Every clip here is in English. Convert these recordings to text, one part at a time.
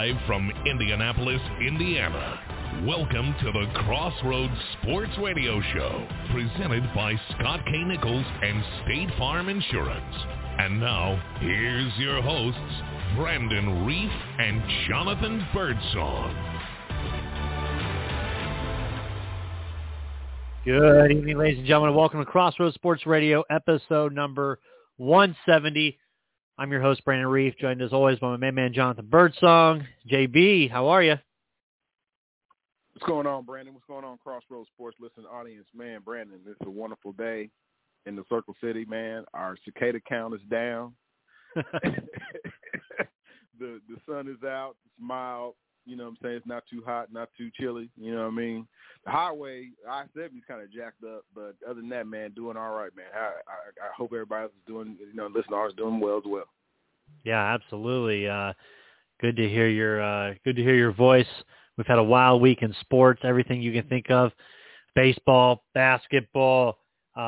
Live from Indianapolis, Indiana. Welcome to the Crossroads Sports Radio Show, presented by Scott K. Nichols and State Farm Insurance. And now, here's your hosts, Brandon Reef and Jonathan Birdsong. Good evening, ladies and gentlemen. Welcome to Crossroads Sports Radio, episode number 170. I'm your host, Brandon Reef, joined as always by my main man, Jonathan Birdsong. JB, how are you? What's going on, Brandon? What's going on, Crossroads Sports listening audience? Man, Brandon, this is a wonderful day in the Circle City, man. Our cicada count is down. The sun is out. It's mild. You know what I'm saying? It's not too hot, not too chilly. You know what I mean? The highway, I-70 is kind of jacked up, but other than that, man, doing all right, man. I hope everybody else is doing, listeners doing well as well. Yeah, absolutely. Good to hear your voice. We've had a wild week in sports, everything you can think of: baseball, basketball,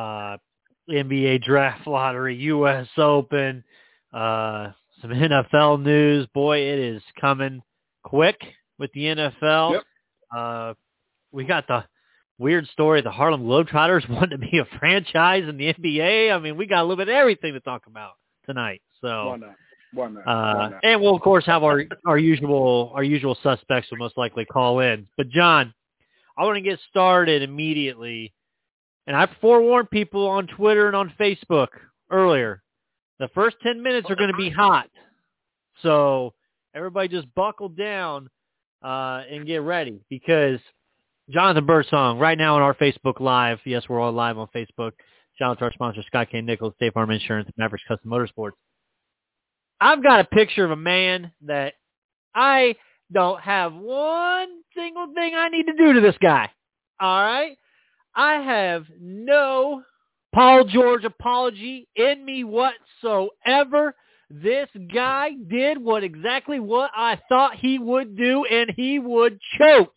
NBA draft lottery, U.S. Open, some NFL news. Boy, it is coming quick with the NFL. Yep. We got the weird story. The Harlem Globetrotters want to be a franchise in the NBA. I mean, we got a little bit of everything to talk about tonight. So Why not? And we'll of course have our usual suspects will most likely call in. But John, I want to get started immediately. And I forewarned people on Twitter and on Facebook earlier. The first 10 minutes are going to be hot. So everybody just buckle down and get ready, because Jonathan Birdsong, right now on our Facebook Live, yes, we're all live on Facebook. Shout out to our sponsor, Scott K. Nichols, State Farm Insurance, and Mavericks Custom Motorsports. I've got a picture of a man that I don't have one single thing I need to do to this guy. All right? I have no Paul George apology in me whatsoever. This guy did exactly what I thought he would do, and he would choke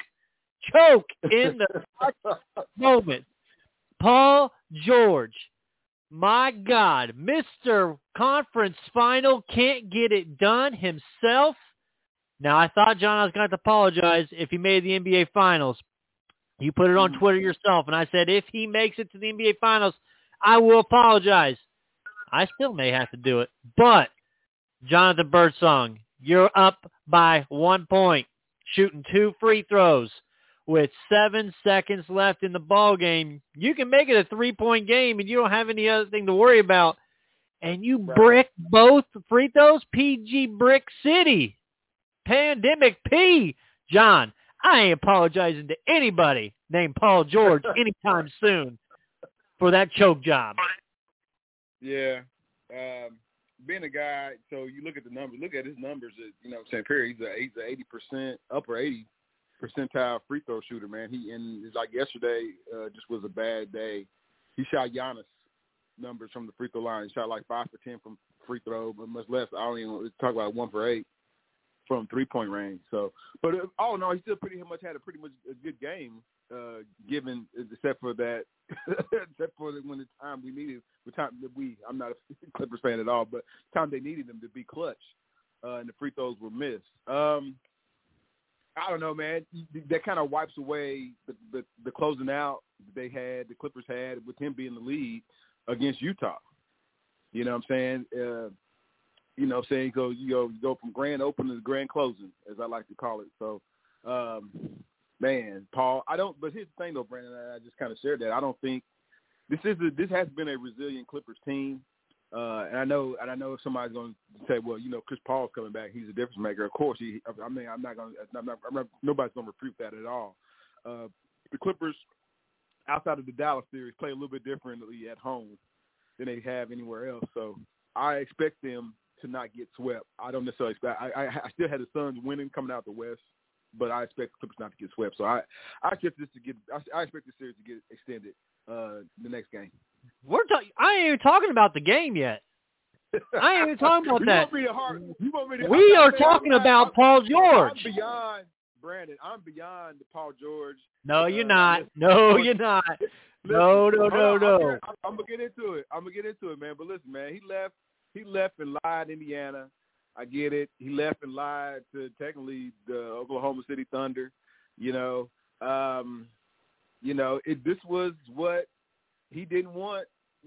in the moment. Paul George, my God, Mr. Conference Final, can't get it done himself. Now, I thought, John, I was going to apologize if he made the NBA Finals. You put it on Twitter yourself, and I said, if he makes it to the NBA Finals, I will apologize. I still may have to do it, but Jonathan Birdsong, you're up by 1 point, shooting 2 free throws with 7 seconds left in the ball game. You can make it a 3-point game, and you don't have any other thing to worry about. And you brick both free throws. PG Brick City, Pandemic P. John, I ain't apologizing to anybody named Paul George anytime soon for that choke job. Yeah. Being a guy, so you look at the numbers, look at his numbers, period. He's a 80%, upper 80 percentile free throw shooter, man. It's like yesterday just was a bad day. He shot Giannis numbers from the free throw line. He shot like 5 for 10 from free throw, but much less. I don't even talk about 1 for 8 from 3-point range. So, but all in all, he still pretty much had a good game, given except for that, except for when the time we needed, I'm not a Clippers fan at all, but the time they needed him to be clutch, and the free throws were missed. I don't know, man. That kind of wipes away the closing out the Clippers had with him being the lead against Utah. You know what I'm saying? You go from grand opening to grand closing, as I like to call it. So, man, Paul, but here's the thing though, Brandon, I just kind of shared that. I don't think this has been a resilient Clippers team. And I know if somebody's going to say, well, Chris Paul's coming back, he's a difference maker. Of course, nobody's going to refute that at all. The Clippers, outside of the Dallas series, play a little bit differently at home than they have anywhere else. So I expect them to not get swept. I don't necessarily expect. I still had the Suns winning coming out the West, but I expect the Clippers not to get swept. So I expect this series to get extended the next game. I ain't even talking about the game yet. I ain't even talking about that. We are talking about Paul George. I'm beyond, Brandon. I'm beyond the Paul George. No, you're not. No, you're not. No. I'm gonna get into it. Man. But listen, man, he left in Lyon, Indiana. I get it. He left and lied to technically the Oklahoma City Thunder. This was what he didn't want.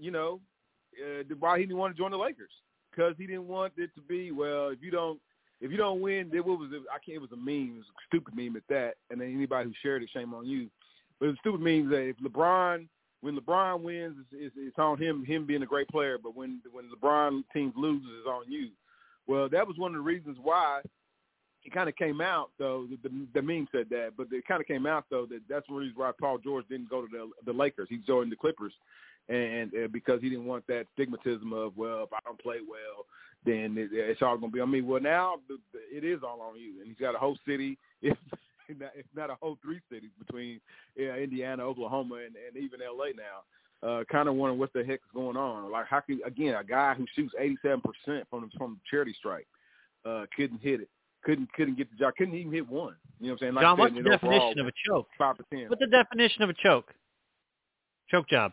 Why he didn't want to join the Lakers, because he didn't want it to be, well, if you don't win, it was a meme, it was a stupid meme at that. And then anybody who shared it, shame on you. But it's a stupid meme that when LeBron wins, it's on him being a great player. But when LeBron teams loses, it's on you. Well, that was one of the reasons why it kind of came out, though. The meme said that, but it kind of came out, though, that's one reason why Paul George didn't go to the Lakers. He joined the Clippers, and because he didn't want that stigmatism of, well, if I don't play well, then it's all going to be on me. Well, now it is all on you, and he's got a whole city. It's not a whole 3 cities between Indiana, Oklahoma, and even L.A. now. Kind of wondering what the heck is going on. Like, how can, again, a guy who shoots 87% from the charity strike couldn't hit it, couldn't get the job, couldn't even hit one. You know what I'm saying? Like John, what's the definition of a choke? 5 for 10. What's the definition of a choke? Choke job.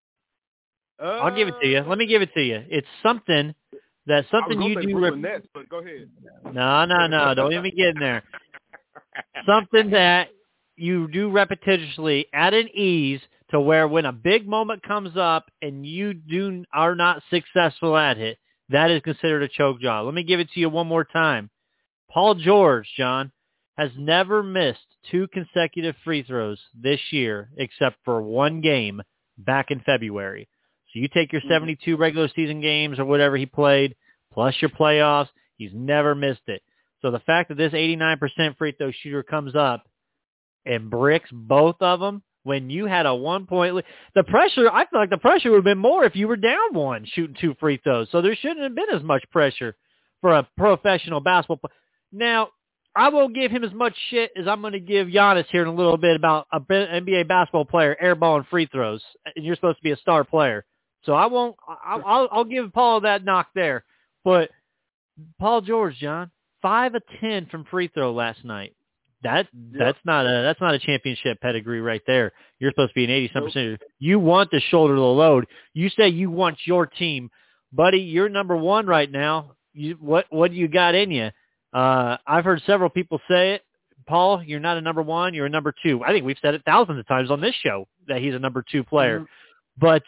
I'll give it to you. Let me give it to you. It's something you do. Nets, but go ahead. No. Don't even get in there. Something that you do repetitiously at an ease to where when a big moment comes up and you are not successful at it, that is considered a choke job. Let me give it to you one more time. Paul George, John, has never missed 2 consecutive free throws this year except for one game back in February. So you take your 72 regular season games or whatever he played, plus your playoffs, he's never missed it. So the fact that this 89% free throw shooter comes up and bricks both of them when you had a 1-point lead, I feel like the pressure would have been more if you were down 1 shooting 2 free throws. So there shouldn't have been as much pressure for a professional basketball player. Now, I won't give him as much shit as I'm going to give Giannis here in a little bit about an NBA basketball player airballing free throws, and you're supposed to be a star player. So I won't. I'll give Paul that knock there. But Paul George, John, 5 of 10 from free throw last night. That's not a championship pedigree right there. You're supposed to be an 87%. You want to shoulder the load. You say you want your team, buddy. You're number 1 right now. What do you got in you? I've heard several people say it. Paul, you're not a number 1. You're a number 2. I think we've said it thousands of times on this show that he's a number 2 player. But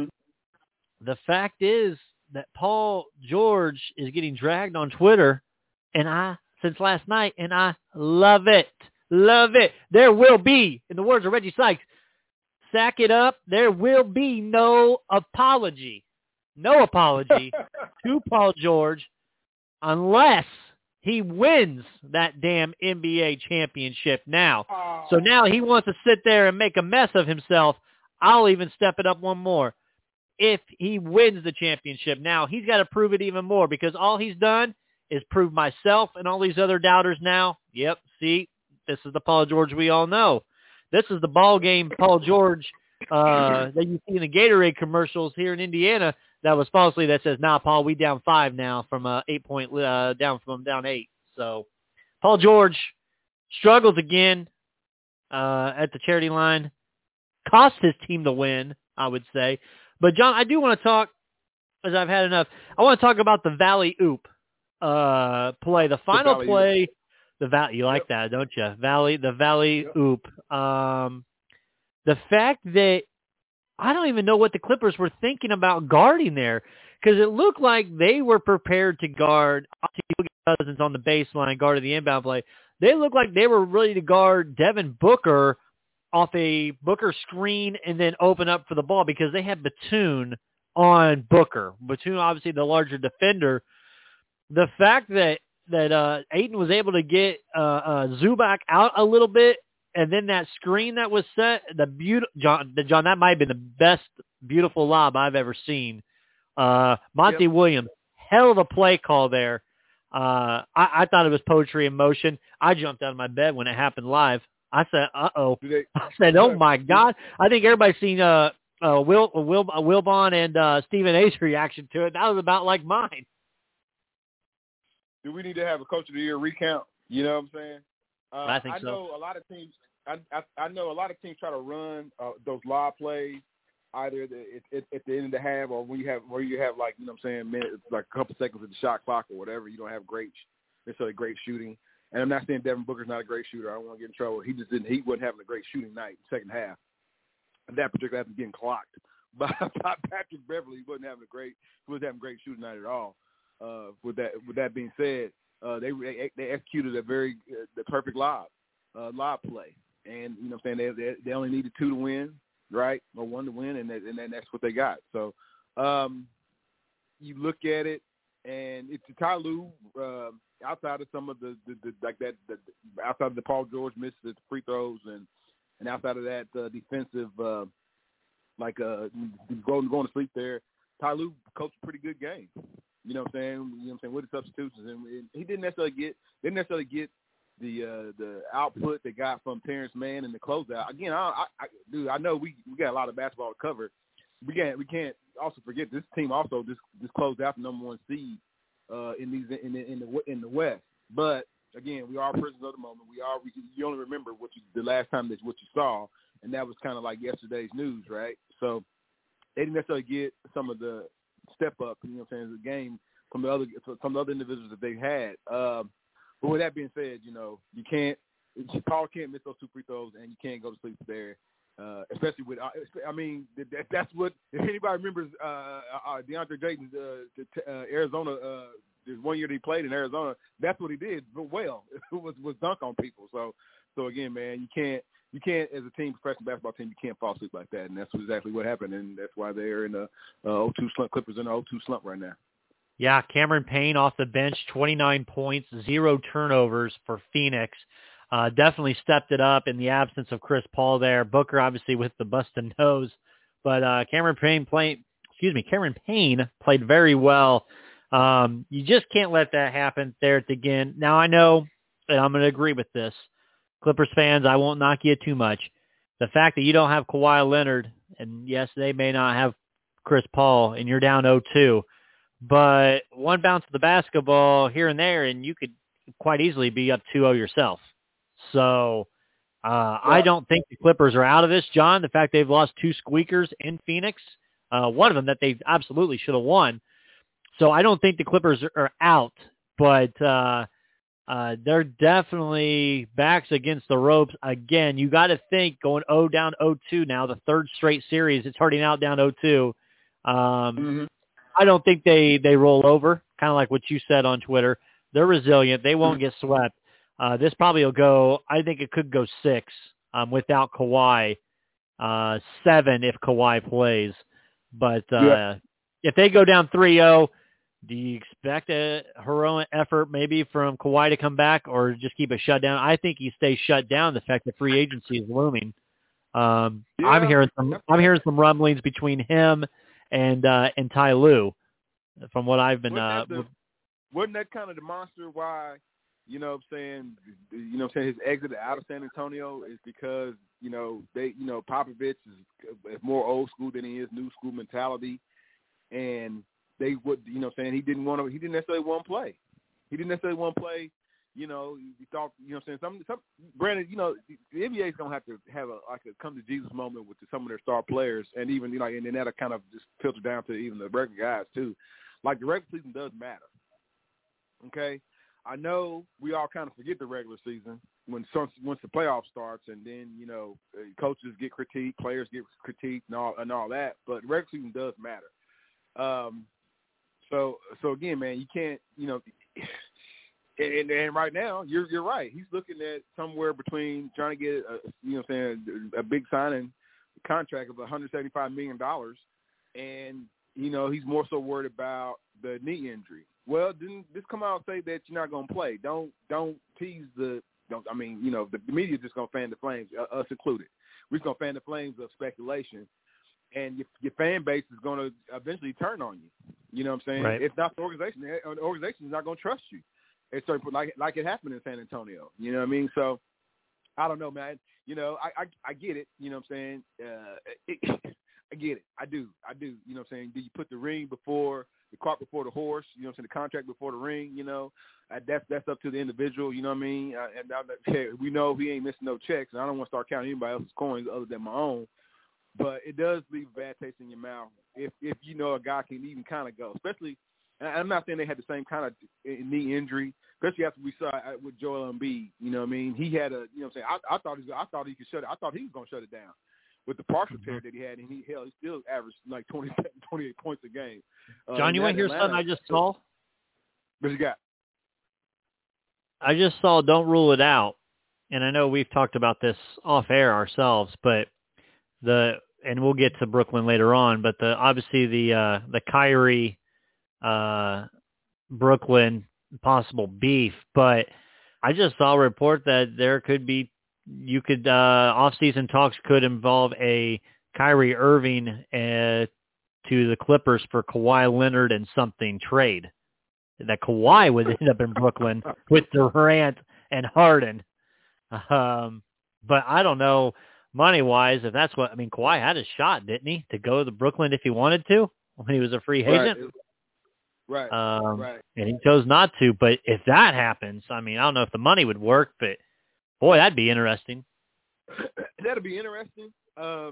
the fact is that Paul George is getting dragged on Twitter, since last night, and I love it. Love it. There will be, in the words of Reggie Sykes, sack it up, there will be no apology. No apology to Paul George unless he wins that damn NBA championship now. So now he wants to sit there and make a mess of himself. I'll even step it up one more. If he wins the championship now, he's got to prove it even more, because all he's done is prove myself and all these other doubters now. Yep, see, this is the Paul George we all know. This is the ball game Paul George that you see in the Gatorade commercials here in Indiana that was falsely that says, nah, Paul, we down 5 now from 8-point down from down 8. So Paul George struggles again at the charity line. Cost his team the win, I would say. But, John, I do want to talk, as I've had enough, I want to talk about the Valley Oop play. The final play, you like that, don't you? The Valley Oop. The fact that I don't even know what the Clippers were thinking about guarding there, because it looked like they were prepared to guard Cousins on the baseline, guarded the inbound play. They looked like they were ready to guard Devin Booker off a Booker screen and then open up for the ball, because they had Batum on Booker. Batum, obviously the larger defender. The fact that Ayton was able to get Zubac out a little bit, and then that screen that was set, John, that might have been the best beautiful lob I've ever seen. Monty Williams, hell of a play call there. I thought it was poetry in motion. I jumped out of my bed when it happened live. I said, uh-oh. I said, oh, my God. I think everybody's seen Wilbon and Stephen A's reaction to it. That was about like mine. Do we need to have a Coach of the Year recount? You know what I'm saying? I think so. Know a lot of teams. I know a lot of teams try to run those lob plays. either at the end of the half or when you have like, you know what I'm saying, minutes, like a couple seconds of the shot clock or whatever, you don't have necessarily great shooting. And I'm not saying Devin Booker's not a great shooter. I don't want to get in trouble. He wasn't having a great shooting night second half. And that particular after getting clocked by Patrick Beverly, he wasn't having a great shooting night at all. With that being said, they executed the perfect lob play, and you know what I'm saying, they only needed 2 to win, right, or 1 to win, and that's what they got. So you look at it, and it's Ty Lue, outside of some of the outside of the Paul George misses the free throws and outside of that defensive going to sleep there, Ty Lue coached a pretty good game. You know what I'm saying? With the substitutions, and he didn't necessarily get the output they got from Terrence Mann in the closeout. Again, I know we got a lot of basketball to cover. We can't also forget this team also just closed out the number 1 seed in the West. But again, we are prisoners of the moment. You only remember the last time what you saw, and that was kind of like yesterday's news, right? So they didn't necessarily get some of the step up, you know what I'm saying, the game from the other individuals that they had. But with that being said, you know, Paul can't miss those 2 free throws, and you can't go to sleep there. Especially with, that's what, if anybody remembers DeAndre Ayton's Arizona, there's 1 year that he played in Arizona, that's what he did well, was dunk on people. So again, man, you can't, as a team, professional basketball team, you can't fall asleep like that, and that's exactly what happened, and that's why they're in the 0-2 slump. Clippers in the 0-2 slump right now. Yeah, Cameron Payne off the bench, 29 points, 0 turnovers for Phoenix. Definitely stepped it up in the absence of Chris Paul there. Booker obviously with the busted nose, but Cameron Payne played very well. You just can't let that happen there at the end. Now I know, and I'm going to agree with this, Clippers fans, I won't knock you too much. The fact that you don't have Kawhi Leonard, and yes, they may not have Chris Paul, and you're down 0-2, but one bounce of the basketball here and there, and you could quite easily be up 2-0 yourself. So I don't think the Clippers are out of this, John. The fact they've lost 2 squeakers in Phoenix, one of them that they absolutely should have won. So I don't think the Clippers are out, but they're definitely backs against the ropes again. You got to think going down 0-2 now, the 3rd straight series. It's already now down 0-2. I don't think they roll over, kind of like what you said on Twitter. They're resilient. They won't get swept. This probably will go, I think it could go 6 without Kawhi, 7 if Kawhi plays. But if they go down 3-0, do you expect a heroic effort maybe from Kawhi to come back or just keep it shut down? I think he stays shut down, the fact that free agency is looming. I'm hearing some rumblings between him and Ty Lue from what I've been wasn't that kind of the monster why, you know what I'm saying, his exit out of San Antonio is because, Popovich is more old school than he is new school mentality, and they would, he didn't necessarily want to play. He thought, granted, the NBA is going to have a come to Jesus moment with some of their star players, and even, and then that'll kind of just filter down to even the regular guys too. Like the regular season does matter. Okay. I know we all kind of forget the regular season once the playoffs starts, and then, coaches get critiqued, players get critiqued and all that, but the regular season does matter. So again, man, you can't, and right now you're right. He's looking at somewhere between trying to get a big signing contract of $175 million, and he's more so worried about the knee injury. Well, then just come out and say that you're not going to play. Don't tease the media just going to fan the flames, us included. We're just going to fan the flames of speculation, and your fan base is going to eventually turn on you. You know what I'm saying? Right. It's not the organization. The organization is not going to trust you. It's certain, like it happened in San Antonio. You know what I mean? So I don't know, man. I get it. You know what I'm saying? I get it. I do. You know what I'm saying? Do you put the cart before the horse? You know what I'm saying? The contract before the ring. That's up to the individual. You know what I mean? And we know he ain't missing no checks, and I don't want to start counting anybody else's coins other than my own. but it does leave a bad taste in your mouth if you know a guy can even kind of go. Especially, and I'm not saying they had the same kind of knee injury, especially after we saw it with Joel Embiid. You know what I mean? He had a, you know what I'm saying, I thought he could shut it. I thought he was going to shut it down with the partial tear that he had, and he still averaged like 27, 28 points a game. John, you want to hear something I just saw? What you got? I just saw Don't Rule It Out, and I know we've talked about this off air ourselves, but and we'll get to Brooklyn later on, but obviously the Kyrie Brooklyn possible beef, but I just saw a report that there could be off-season talks could involve a Kyrie Irving to the Clippers for Kawhi Leonard and something trade. That Kawhi would end up in Brooklyn with Durant and Harden. But I don't know money-wise if that's what – I mean, Kawhi had a shot, didn't he, to go to Brooklyn if he wanted to when he was a free agent? Right. And he chose not to. But if that happens, I mean, I don't know if the money would work, but, boy, that'd be interesting. That'd be interesting. I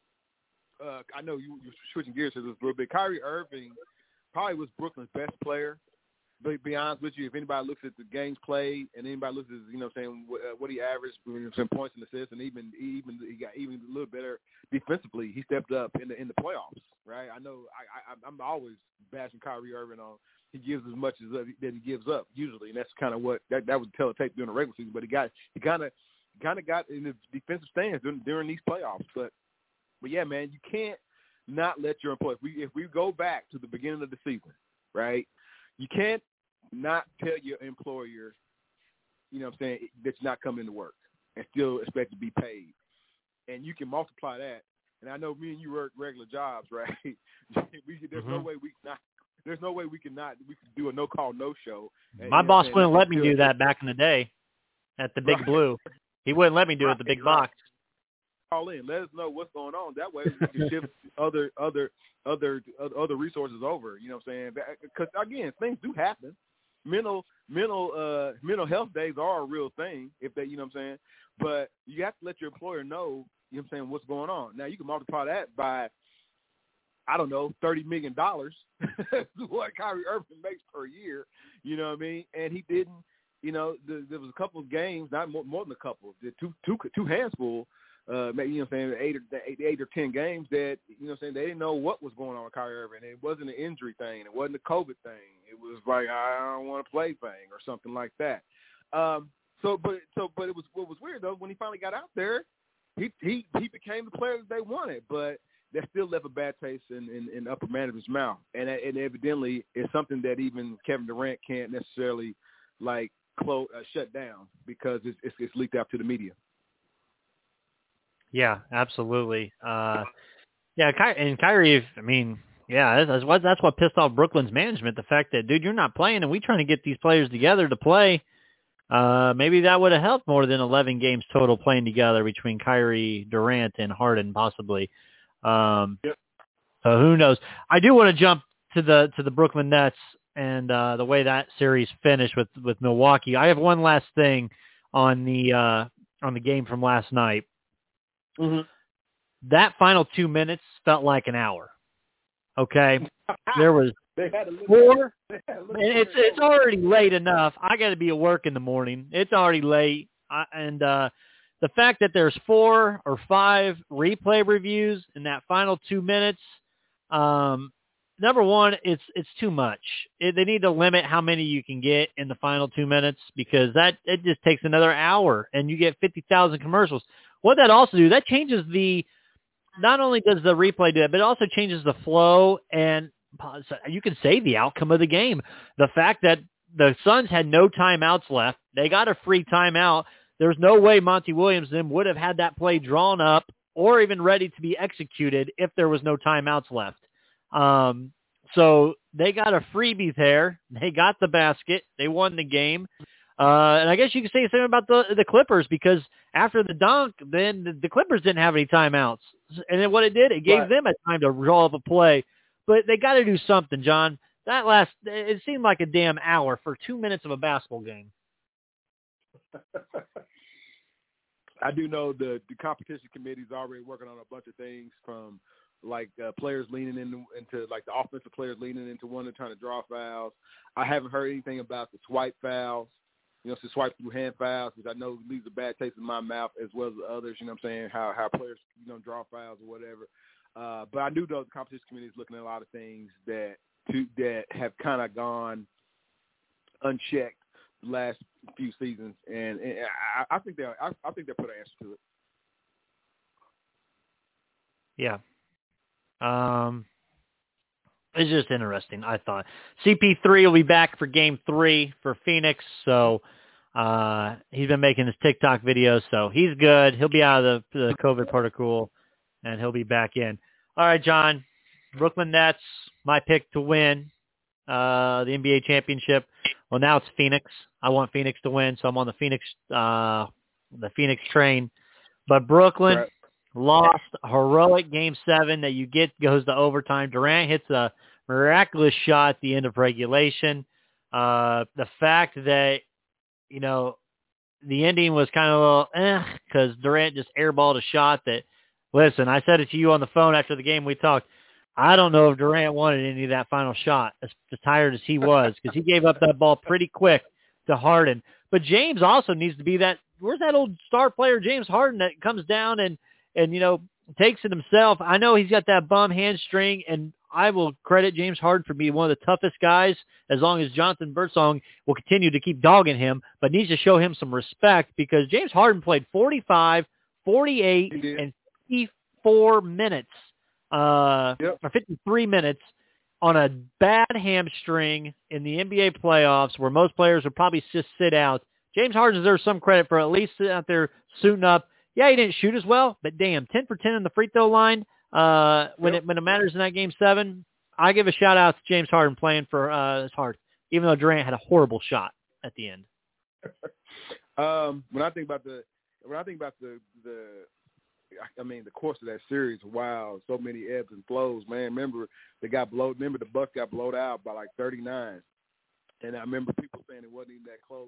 know you're switching gears to this a little bit. Kyrie Irving probably was Brooklyn's best player. But to be honest with you, if anybody looks at the games played and anybody looks at, you know, saying what he averaged, some points and assists, and even he got even a little better defensively, he stepped up in the playoffs, right? I know I'm always bashing Kyrie Irving on he gives as much as that he gives up usually, and that's kind of what that would tell a tape during the regular season. But he kind of got in the defensive stands during these playoffs. But yeah, man, you can't not let your employees. If we go back to the beginning of the season, right? You can't not tell your employer, you know what I'm saying, that you're not coming to work and still expect to be paid. And you can multiply that. And I know me and you work regular jobs, right? There's no way we can do a no-call, no-show. My boss wouldn't let me do that back in the day at the Big Blue. He wouldn't let me do it at the big box. Call in. Let us know what's going on. That way we can shift other resources over. You know what I'm saying? Because again, things do happen. Mental health days are a real thing. If they, you know what I'm saying. But you have to let your employer know. You know what I'm saying, what's going on. Now you can multiply that by, I don't know, $30 million. What Kyrie Irving makes per year. You know what I mean? And he didn't. You know, there was a couple of games, not more than a couple, two handful. Maybe, you know what I'm saying, eight or 10 games that, you know what I'm saying, they didn't know what was going on with Kyrie Irving. It wasn't an injury thing. It wasn't a COVID thing. It was like, I don't want to play thing or something like that. But it was, what was weird though, when he finally got out there, he became the player that they wanted, but that still left a bad taste in upper management's mouth. And evidently it's something that even Kevin Durant can't necessarily like shut down because it's leaked out to the media. Yeah, absolutely. And Kyrie, I mean, yeah, that's what pissed off Brooklyn's management. The fact that, dude, you're not playing, and we trying to get these players together to play. Maybe that would have helped more than 11 games total playing together between Kyrie, Durant, and Harden, possibly. Yep. So who knows? I do want to jump to the Brooklyn Nets and the way that series finished with Milwaukee. I have one last thing on the game from last night. Mm-hmm. That final 2 minutes felt like an hour. Okay, there was four. It's already late enough. I got to be at work in the morning. It's already late, and the fact that there's 4 or 5 replay reviews in that final 2 minutes. Number one, it's too much. They need to limit how many you can get in the final 2 minutes because it just takes another hour, and you get 50,000 commercials. What that also do, that changes not only does the replay do it, but it also changes the flow, and you can say the outcome of the game. The fact that the Suns had no timeouts left, they got a free timeout. There's no way Monty Williams then would have had that play drawn up or even ready to be executed if there was no timeouts left. So they got a freebie there. They got the basket. They won the game. And I guess you could say the same about the Clippers because after the dunk, then the Clippers didn't have any timeouts. And then what it did, it gave them a time to draw up a play. But they got to do something, John. It seemed like a damn hour for 2 minutes of a basketball game. I do know the competition committee is already working on a bunch of things, from like players leaning into like the offensive players leaning into one and trying to draw fouls. I haven't heard anything about the swipe fouls, to swipe through hand fouls, which I know leaves a bad taste in my mouth, as well as the others, you know what I'm saying, how players, draw fouls or whatever. But I do know the competition committee is looking at a lot of things that have kind of gone unchecked the last few seasons, and I think they'll put an answer to it. Yeah. It's just interesting, I thought. CP3 will be back for Game 3 for Phoenix, so he's been making his TikTok videos, so he's good. He'll be out of the COVID protocol, and he'll be back in. All right, John, Brooklyn Nets, my pick to win the NBA championship. Well, now it's Phoenix. I want Phoenix to win, so I'm on the Phoenix train. But Brooklyn lost a heroic Game 7 that you get goes to overtime. Durant hits a miraculous shot at the end of regulation. The fact that, the ending was kind of a little because Durant just airballed a shot that, listen, I said it to you on the phone after the game we talked. I don't know if Durant wanted any of that final shot, as tired as he was, because he gave up that ball pretty quick to Harden. But James also needs to be that. Where's that old star player, James Harden, that comes down and takes it himself? I know he's got that bum hamstring, and I will credit James Harden for being one of the toughest guys, as long as Jonathan Birdsong will continue to keep dogging him, but needs to show him some respect, because James Harden played 45, 48, and 54 minutes. Or 53 minutes on a bad hamstring in the NBA playoffs, where most players would probably just sit out. James Harden deserves some credit for at least sitting out there suiting up. Yeah, he didn't shoot as well, but damn, 10 for 10 in the free throw line when it matters in that Game 7. I give a shout out to James Harden playing for his heart, even though Durant had a horrible shot at the end. When I think about the course of that series, wow, so many ebbs and flows, man. Remember the Bucks got blowed out by like 39, and I remember people saying it wasn't even that close.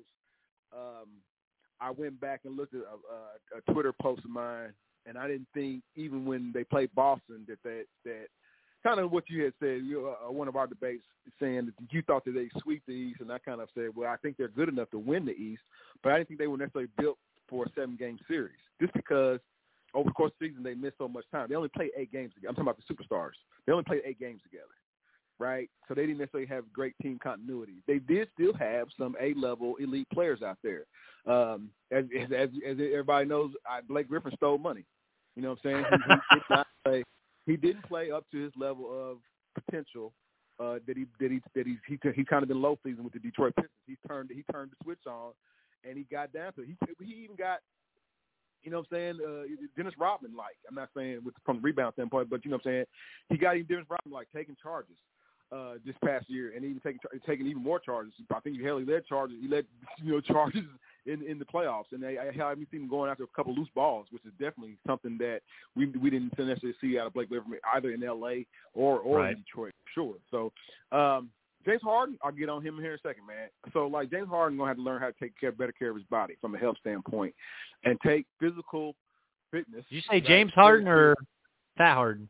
I went back and looked at a Twitter post of mine, and I didn't think, even when they played Boston, that kind of what you had said, one of our debates saying that you thought that they sweep the East, and I kind of said, well, I think they're good enough to win the East, but I didn't think they were necessarily built for a 7-game series, just because over the course of the season they missed so much time. They only played 8 games together. I'm talking about the superstars. They only played 8 games together, right? So they didn't necessarily have great team continuity. They did still have some A-level elite players out there. As everybody knows, Blake Griffin stole money. You know what I'm saying? He didn't play up to his level of potential that he kind of been low season with the Detroit Pistons. He turned the switch on, and he got down to it. He even got, you know what I'm saying, Dennis Rodman like. I'm not saying from the rebound standpoint, but you know what I'm saying, he got even Dennis Rodman like taking charges this past year, and even taking even more charges. I think he led charges. He led charges in the playoffs, and I haven't seen him going after a couple loose balls, which is definitely something that we didn't necessarily see out of Blake Griffin either in L.A. or in Detroit, for sure. So James Harden, I'll get on him here in a second, man. So like James Harden gonna have to learn how to take better care of his body from a health standpoint, and take physical fitness. Did you say James Harden or Fat Harden?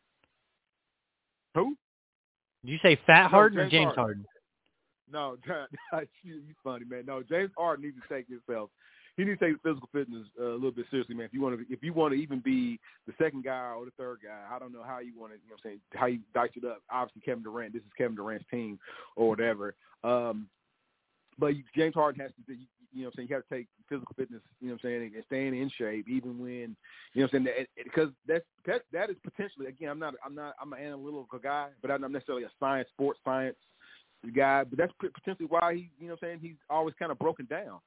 Who? Did you say Fat Harden or James Harden? No, you're funny, man. No, James Harden needs to take himself. He needs to take physical fitness a little bit seriously, man. If you want to even be the second guy or the third guy, I don't know how you want to, how you dice it up. Obviously, Kevin Durant. This is Kevin Durant's team or whatever. But James Harden has to, you have to take physical fitness, and staying in shape, even when, because that is potentially, again, I'm an analytical guy, but I'm not necessarily a sports science guy, but that's potentially why he's always kind of broken down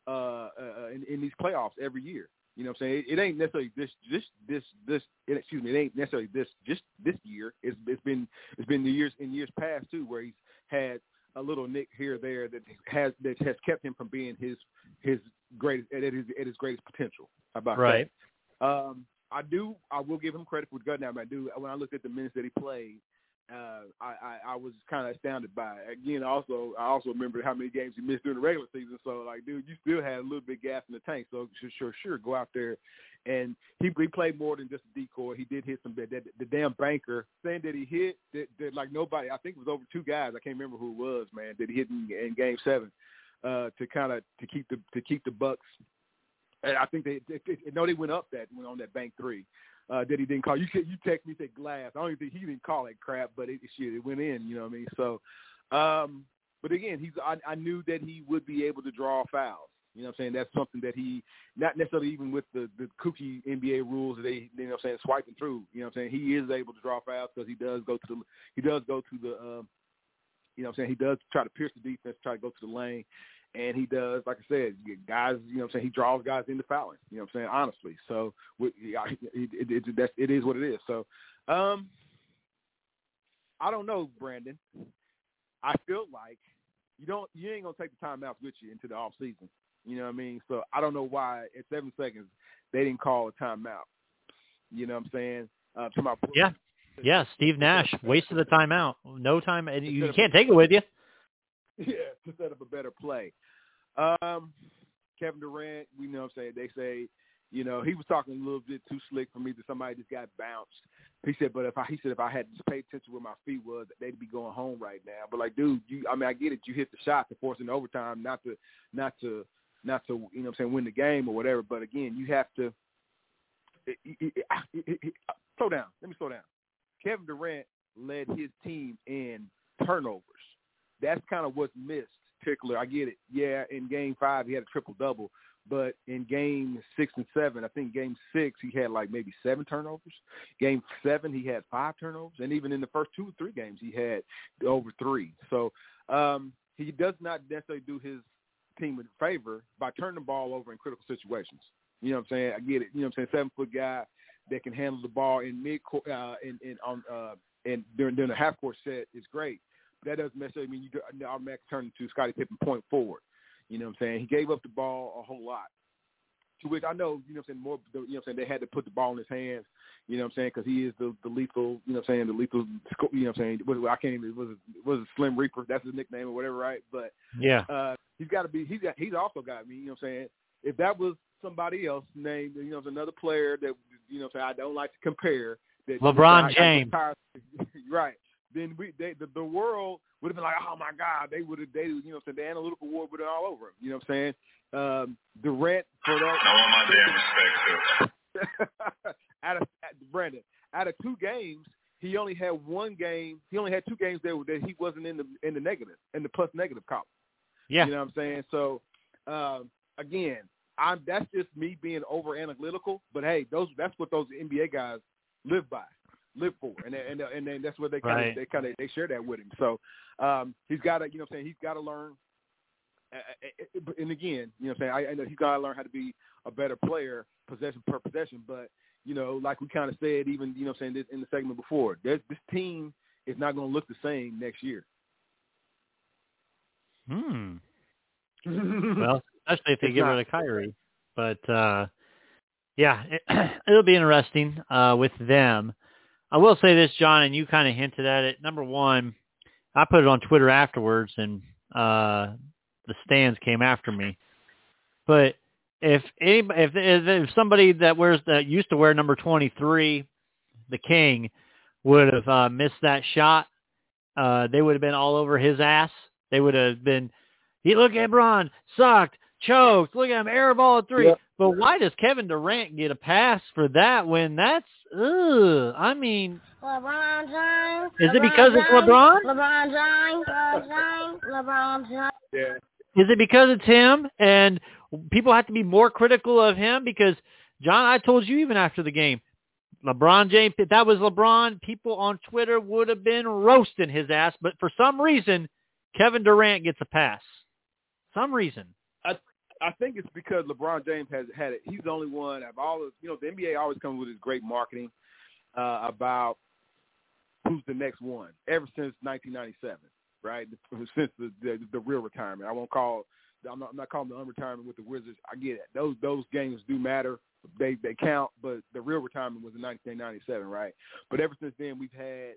in these playoffs every year. It ain't necessarily it ain't necessarily this year. It's been the years past too, where he's had a little nick here or there that has kept him from being his greatest at his greatest potential. How about right. that? I will give him credit for gut now, but when I looked at the minutes that he played, I was kind of astounded by it. Again, I also remember how many games he missed during the regular season. So, like, dude, you still had a little bit of gas in the tank. So, sure, go out there. And he played more than just a decoy. He did hit some the damn banker saying that he hit that like nobody. I think it was over 2 guys. I can't remember who it was, man. That he hit in Game 7 to keep the Bucks. And I think they went up on that bank 3. That he didn't call. You text me, say glass. I don't even think he didn't call that crap, but it went in. You know what I mean? So, but again, I knew that he would be able to draw fouls. You know what I'm saying? That's something that he, not necessarily even with the kooky NBA rules that they, you know what I'm saying, swiping through. You know what I'm saying? He is able to draw fouls because he does go to the, you know what I'm saying? He does try to pierce the defense, try to go to the lane. And he does, like I said, guys, you know what I'm saying, he draws guys into fouling, you know what I'm saying, honestly. So it is what it is. So I don't know, Brandon. I feel like you ain't going to take the timeouts with you into the off season. You know what I mean? So I don't know why at 7 seconds they didn't call a timeout. You know what I'm saying? Yeah, Steve Nash wasted the timeout. No time. And you can't take it with you. Yeah, to set up a better play. Kevin Durant, we know what I'm saying. They say, you know, he was talking a little bit too slick for me that somebody just got bounced. He said, but if I had to pay attention where my feet was, they'd be going home right now. But like, dude, I get it. You hit the shot to force an overtime, not to, you know what I'm saying, win the game or whatever. But again, you have to slow down. Let me slow down. Kevin Durant led his team in turnovers. That's kind of what's missed. Particular, I get it. Yeah, in Game 5 he had a triple-double, but in Game 6 and 7, I think Game 6 he had like maybe 7 turnovers. Game 7 he had 5 turnovers, and even in the first 2 or 3 games he had over 3. So he does not necessarily do his team a favor by turning the ball over in critical situations. You know what I'm saying? I get it. You know what I'm saying? 7-foot guy that can handle the ball in mid-court and during the half-court set is great. That doesn't necessarily mean you automatically turn into Scottie Pippen point forward. You know what I'm saying? He gave up the ball a whole lot. To which I know, you know what I'm saying, more, you know what I'm saying, they had to put the ball in his hands, you know what I'm saying, because he is the lethal, you know what I'm saying, the lethal, you know what I'm saying, I can't even, was it Slim Reaper? That's his nickname or whatever, right? But yeah, he's got to be, he's also got me, you know what I'm saying, if that was somebody else named, you know, another player that, you know what I'm saying, I don't like to compare. That LeBron James. Right. Then the world would have been like, oh my God, you know what I'm saying, the analytical war would have been all over him. You know what I'm saying? Durant for that. I want my damn respect too. Brandon, out of 2 games, he only had 1 game. He only had 2 games that he wasn't in the negative, in the plus negative column. Yeah. You know what I'm saying? So again, that's just me being over analytical. But hey, that's what those NBA guys live for, and then that's what they they share that with him. So he's got to, you know what I'm saying, he's got to learn. And again, you know what I'm saying, I know he's got to learn how to be a better player, possession per possession. But you know, like we kind of said, even, you know what I'm saying, this in the segment before, this team is not going to look the same next year. Well, especially if they get rid of Kyrie. But yeah, it'll be interesting with them. I will say this, John, and you kind of hinted at it. Number one, I put it on Twitter afterwards, and the stands came after me. But if somebody that used to wear number 23, the King, would have missed that shot, they would have been all over his ass. They would have been, look at LeBron, sucked, choked, look at him, air ball at 3. Yep. But why does Kevin Durant get a pass for that when that's, I mean. LeBron James. Is it because it's LeBron? LeBron James. Yeah. Is it because it's him and people have to be more critical of him? Because, John, I told you even after the game, LeBron James, if that was LeBron, people on Twitter would have been roasting his ass. But for some reason, Kevin Durant gets a pass. Some reason. I think it's because LeBron James has had it. He's the only one of all of, you know, the NBA always comes with his great marketing about who's the next one ever since 1997, right? Since the real retirement. I'm not calling the unretirement with the Wizards. I get it. Those games do matter. They count, but the real retirement was in 1997, right? But ever since then, we've had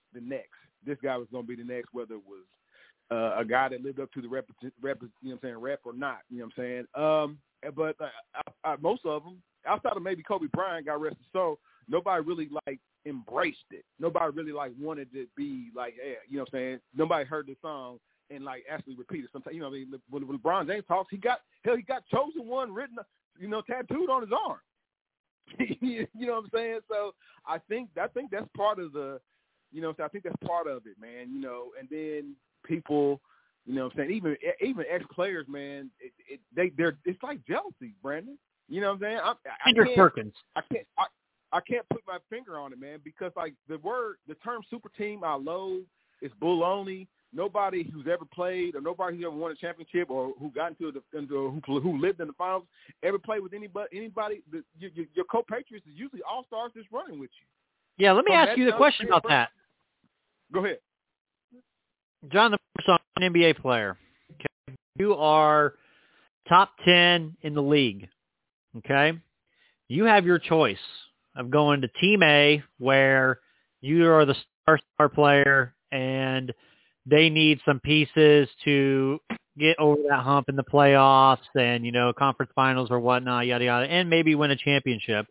the next. This guy was going to be the next, whether it was a guy that lived up to the rep, you know what I'm saying, rep or not, you know what I'm saying? But most of them, outside of maybe Kobe Bryant, got arrested, so nobody really, like, embraced it. Nobody really, like, wanted to be, like, yeah, you know what I'm saying? Nobody heard the song and, like, actually repeat it. Sometimes, you know what I mean? When LeBron James talks, he got chosen one written, you know, tattooed on his arm. You know what I'm saying? So I think that's part of the, you know, I think that's part of it, man. You know, and then people, you know what I'm saying, even ex-players, man, it's like jealousy, Brandon. You know what I'm saying? Andrew Perkins. I can't put my finger on it, man, because like the term super team I loathe is baloney. Nobody who's ever played or nobody who's ever won a championship or who got who lived in the finals ever played with anybody. Your co-patriots is usually all-stars just running with you. Yeah, let me ask you the question about that. Go ahead. John, the first an NBA player. Okay? You are top 10 in the league. Okay? You have your choice of going to Team A, where you are the star player and they need some pieces to get over that hump in the playoffs and, you know, conference finals or whatnot, yada, yada, and maybe win a championship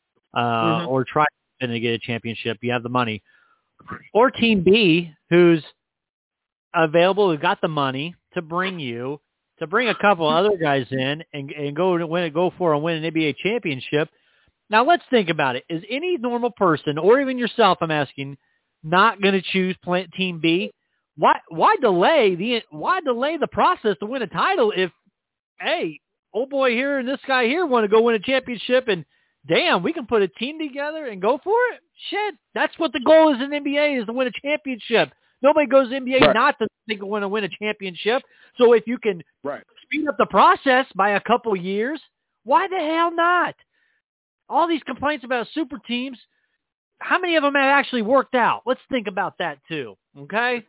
or try to get a championship. You have the money. Or Team B, who's available, who got the money to bring a couple other guys in and go for and win an NBA championship. Now, let's think about it. Is any normal person, or even yourself, I'm asking, not going to choose Team B? Why delay the process to win a title if, hey, old boy here and this guy here want to go win a championship and, damn, we can put a team together and go for it? Shit, that's what the goal is in the NBA, is to win a championship. Nobody goes to the NBA not to think want to win a championship. So if you can speed up the process by a couple years, why the hell not? All these complaints about super teams, how many of them have actually worked out? Let's think about that too, okay?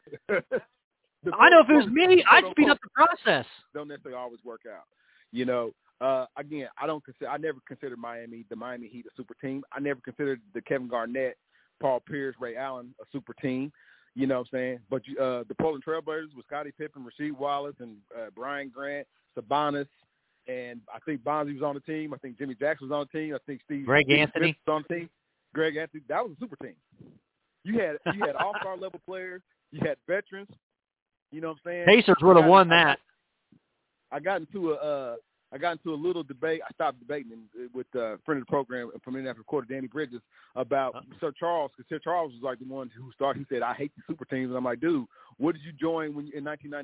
I know if it was me, I'd speed up the process. Don't necessarily always work out. You know, again, I never considered the Miami Heat a super team. I never considered the Kevin Garnett, Paul Pierce, Ray Allen a super team. You know what I'm saying? But the Portland Trailblazers with Scottie Pippen, Rasheed Wallace, and Brian Grant, Sabonis, and I think Bonzi was on the team. I think Jimmy Jackson was on the team. I think Greg Anthony was on the team. Greg Anthony, that was a super team. You had all-star level players. You had veterans. You know what I'm saying? Pacers would have won that. I got into a little debate. I stopped debating with a friend of the program from Indianapolis Recorder, Danny Bridges, about Sir Charles, because Sir Charles was like the one who started. He said, "I hate the super teams," and I'm like, "Dude, what did you join in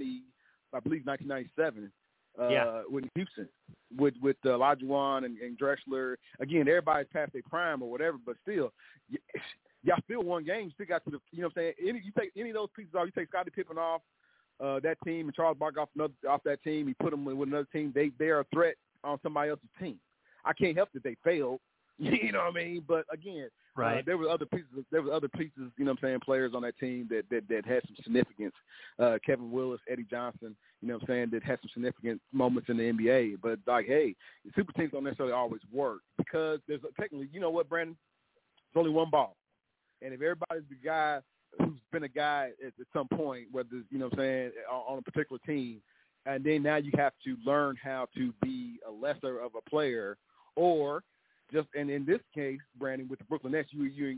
1997? With Houston, with Olajuwon and Drexler. Again, everybody's past their prime or whatever, but still, y'all still won games. Still got to the, you know what I'm saying? You take any of those pieces off. You take Scottie Pippen off that team and Charles Barkley off that team. You put them with another team. They are a threat on somebody else's team. I can't help that they failed. You know what I mean? But again, there were other pieces. You know what I'm saying? Players on that team that had some significance. Kevin Willis, Eddie Johnson. You know what I'm saying? That had some significant moments in the NBA. But like, hey, super teams don't necessarily always work because there's technically, you know what, Brandon? It's only one ball, and if everybody's the guy who's been a guy at some point, whether you know what I'm saying, on a particular team, and then now you have to learn how to be a lesser of a player, or just, and in this case, Brandon, with the Brooklyn Nets, you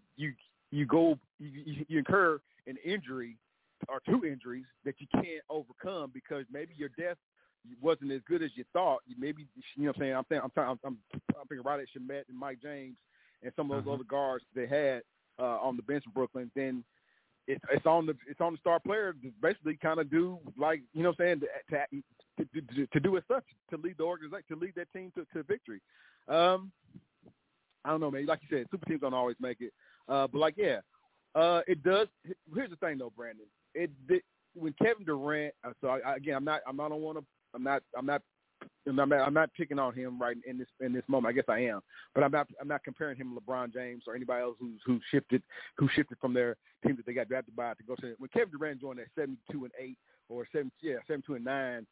incur an injury or two injuries that you can't overcome because maybe your depth wasn't as good as you thought. Maybe, you know what I'm saying? I'm thinking Rodney Shamet and Mike James and some of those other guards they had on the bench in Brooklyn. Then it's on the star player to basically kind of do, like, you know what I'm saying, to do as such, to lead the organization, to lead that team to victory. I don't know, man. Like you said, super teams don't always make it. But like, yeah, it does. Here's the thing, though, Brandon. When Kevin Durant. So I'm not picking on him right in this moment. I guess I am, but I'm not comparing him to LeBron James or anybody else who shifted from their team that they got drafted by to go to. When Kevin Durant joined that 72-8 or 72-9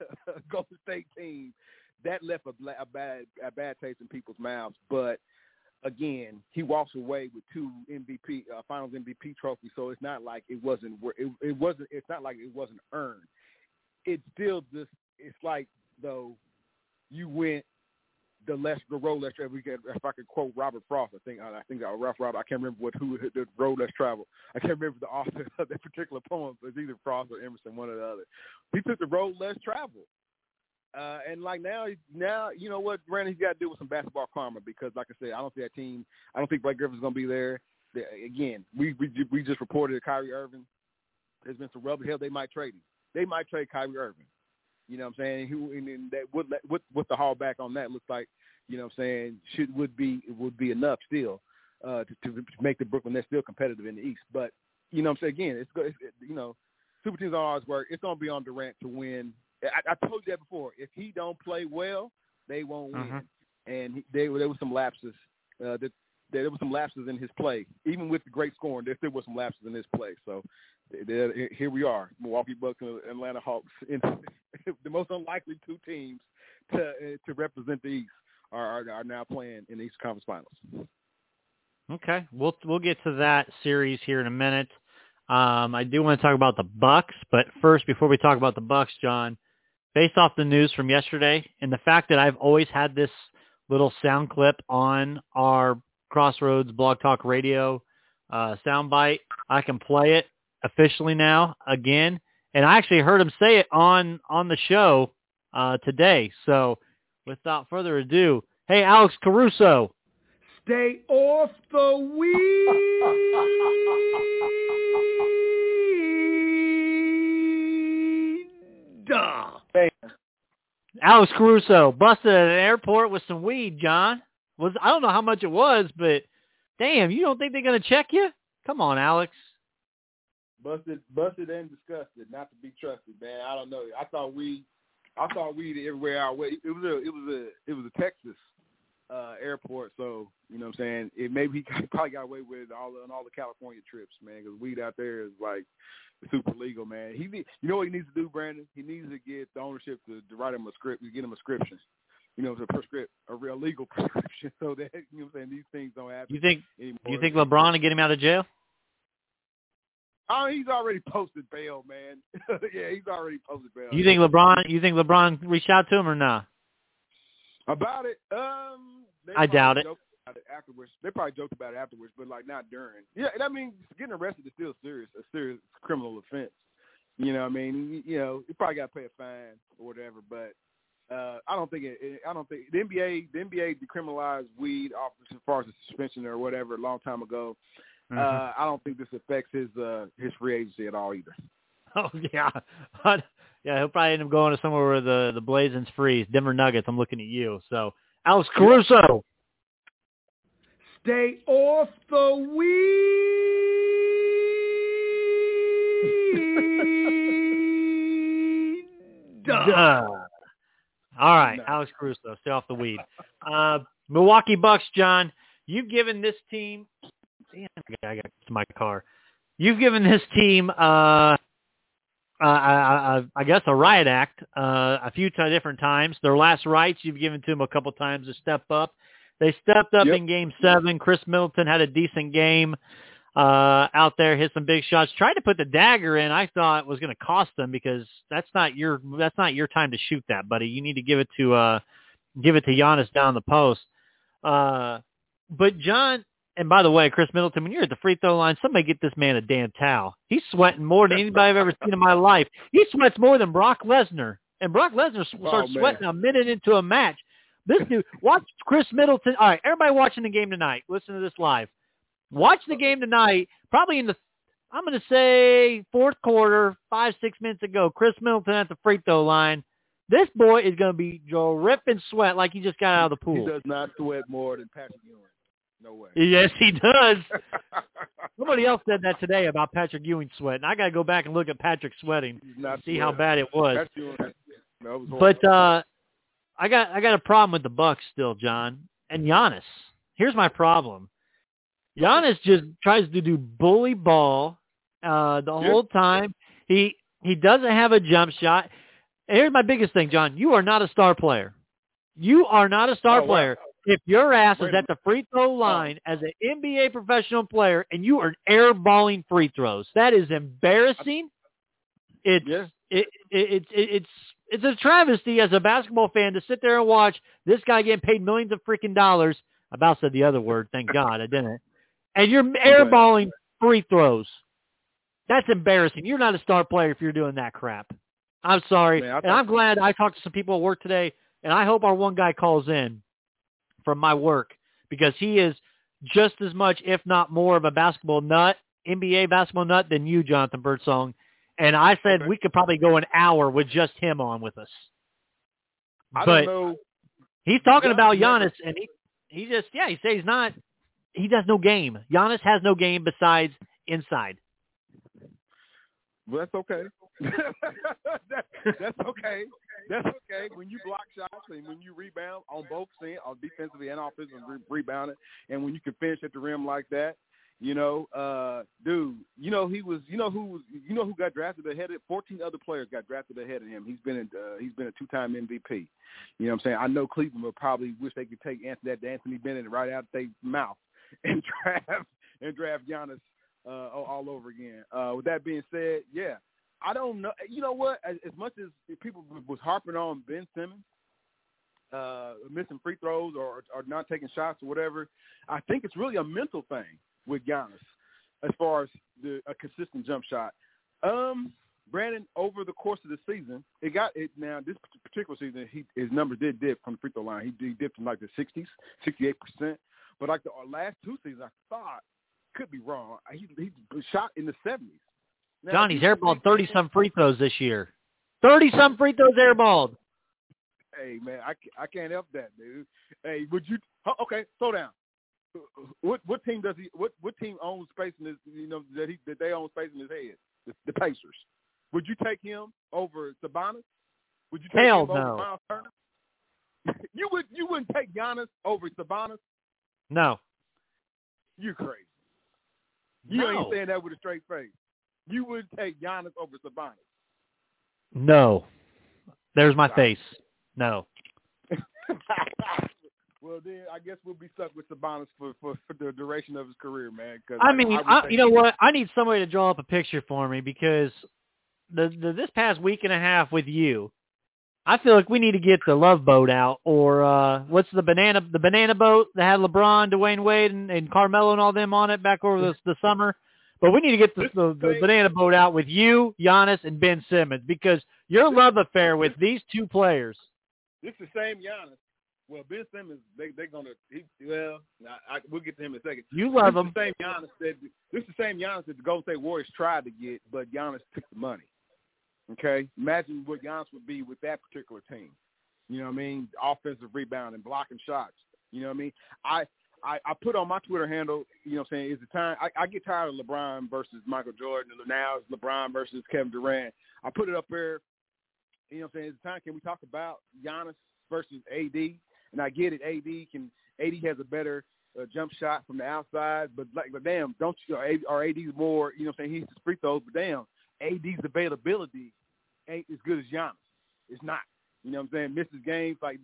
Golden State team, that left a bad taste in people's mouths. But again, he walks away with 2 MVP, Finals MVP trophies. So it's not like it wasn't. It's not like it wasn't earned. It's still just. It's like though you went the road less travel. If I could quote Robert Frost, I think Ralph Robert. I can't remember who the road less travel. I can't remember the author of that particular poem. It's either Frost or Emerson, one or the other. He took the road less travel. And like now, you know what, Brandon, he's got to deal with some basketball karma because, like I said, I don't see that team. I don't think Blake Griffin's going to be there. Again, we just reported that Kyrie Irving. There's been some rubber. Hell, they might trade him. They might trade Kyrie Irving. You know what I'm saying? And that what the haul back on that looks like. You know what I'm saying? Would be enough still to make the Brooklyn Nets still competitive in the East. But you know what I'm saying? Again, it's you know, super teams don't always work. It's going to be on Durant to win. I told you that before. If he don't play well, they won't win. And there were some lapses. There were some lapses in his play. Even with the great scoring, there still were some lapses in his play. So here we are, Milwaukee Bucks and Atlanta Hawks, in the most unlikely 2 teams to represent the East are now playing in the East Conference Finals. Okay, we'll get to that series here in a minute. I do want to talk about the Bucks, but first, before we talk about the Bucks, John, based off the news from yesterday and the fact that I've always had this little sound clip on our Crossroads Blog Talk Radio soundbite, I can play it officially now again. And I actually heard him say it on the show today. So without further ado, hey, Alex Caruso. Stay off the weed. Alex Caruso busted at an airport with some weed, John. I don't know how much it was, but damn, you don't think they're going to check you? Come on, Alex. Busted and disgusted, not to be trusted, man. I don't know. I thought weed everywhere I went. It was a Texas airport, so you know what I'm saying. Maybe he probably got away with it on all the California trips, man, because weed out there is like super legal, man. You know what he needs to do, Brandon? He needs to get the ownership to write him a script, to get him a prescription. You know, a real legal prescription, so that you know what I'm saying. These things don't happen. You think anymore. LeBron will get him out of jail? Oh, he's already posted bail, man. Yeah, he's already posted bail. You think LeBron reached out to him or not? About it? I doubt it. Afterwards, they probably joked about it afterwards, but like not during. Yeah, I mean, getting arrested is still a serious criminal offense. You know what I mean? You know, you probably got to pay a fine or whatever, but I don't think the NBA decriminalized weed off as far as the suspension or whatever a long time ago. I don't think this affects his free agency at all either. Oh yeah, yeah. He'll probably end up going to somewhere where the Blazers freeze. Denver Nuggets. I'm looking at you. So Alex Caruso. Stay off the weed. All right, Alex Caruso, stay off the weed. Milwaukee Bucks, John, you've given this team – damn, I got to my car. You've given this team, I guess, a riot act a few different times. Their last rights, you've given to them a couple times to step up. They stepped up in Game 7. Chris Middleton had a decent game out there, hit some big shots. Tried to put the dagger in. I thought it was going to cost them because that's not your time to shoot that, buddy. You need to give it to Giannis down the post. But John, and by the way, Chris Middleton, when you're at the free throw line, somebody get this man a damn towel. He's sweating more than anybody I've ever seen in my life. He sweats more than Brock Lesnar, and Brock Lesnar starts sweating a minute into a match. This dude, watch Chris Middleton. All right, everybody watching the game tonight, listen to this live. Watch the game tonight, probably I'm going to say fourth quarter, 5-6 minutes ago, Chris Middleton at the free throw line. This boy is going to be dripping sweat like he just got out of the pool. He does not sweat more than Patrick Ewing. No way. Yes, he does. Somebody else said that today about Patrick Ewing sweating. I got to go back and look at Patrick sweating and see how bad it was. But I got a problem with the Bucks still, John, and Giannis. Here's my problem. Giannis just tries to do bully ball the whole time. He doesn't have a jump shot. And here's my biggest thing, John. You are not a star player. You are not a star player. if your ass is at the free throw line as an NBA professional player and you are airballing free throws, that is embarrassing. It's a travesty as a basketball fan to sit there and watch this guy getting paid millions of freaking dollars. I about said the other word. Thank God I didn't. And you're airballing free throws. That's embarrassing. You're not a star player if you're doing that crap. I'm sorry. Man, and I'm glad I talked to some people at work today, and I hope our one guy calls in from my work because he is just as much, if not more, of a basketball nut, NBA basketball nut than you, Jonathan Birdsong. And I said we could probably go an hour with just him on with us. I but don't know. He's talking about Giannis, and he just, he says he does no game. Giannis has no game besides inside. Well, that's okay. that's okay. That's okay. When you block shots and when you rebound on both ends, on defensively and offensively rebounding, and when you can finish at the rim like that, dude, who got drafted ahead of 14 other players got drafted ahead of him. He's been a two-time MVP. You know what I'm saying? I know Cleveland would probably wish they could take Anthony Bennett right out of their mouth and draft Giannis all over again. With that being said, yeah, I don't know. You know what? As much as people was harping on Ben Simmons missing free throws or not taking shots or whatever, I think it's really a mental thing with Giannis as far as a consistent jump shot. Brandon, over the course of the season, now this particular season, his numbers did dip from the free throw line. He dipped in like the 60s, 68%. But like the last two seasons, I thought, could be wrong, he shot in the 70s. Now, John, he's airballed 30-some free throws this year. 30-some free throws airballed. Hey, man, I can't help that, dude. Hey, would you – okay, slow down. What team does he? What team owns space in his? That they own space in his head. The Pacers. Would you take him over Sabonis? Would you take him over Miles Turner? You wouldn't take Giannis over Sabonis? No. You're crazy. You ain't saying that with a straight face. You wouldn't take Giannis over Sabonis? No. There's my face. No. Well, then I guess we'll be stuck with Sabonis for the duration of his career, man. You know what? I need somebody to draw up a picture for me because this past week and a half with you, I feel like we need to get the Love Boat out, or what's the banana boat that had LeBron, Dwayne Wade, and Carmelo and all them on it back over the summer. But we need to get the banana boat out with you, Giannis, and Ben Simmons because your love affair with these two players. This is the same Giannis. Well, Ben Simmons, they're gonna. We'll get to him in a second. You love him. This is the same Giannis that the Golden State Warriors tried to get, but Giannis took the money. Okay, imagine what Giannis would be with that particular team. You know what I mean? Offensive rebound and blocking shots. You know what I mean? I put on my Twitter handle. You know what I'm saying? Is the time I get tired of LeBron versus Michael Jordan, and now it's LeBron versus Kevin Durant. I put it up there. You know what I'm saying? Is the time? Can we talk about Giannis versus AD? And I get it. AD has a better jump shot from the outside, but damn, don't you? Or AD's more. You know what I'm saying? He's free throws, but damn, AD's availability ain't as good as Giannis. It's not. You know what I'm saying? Misses games like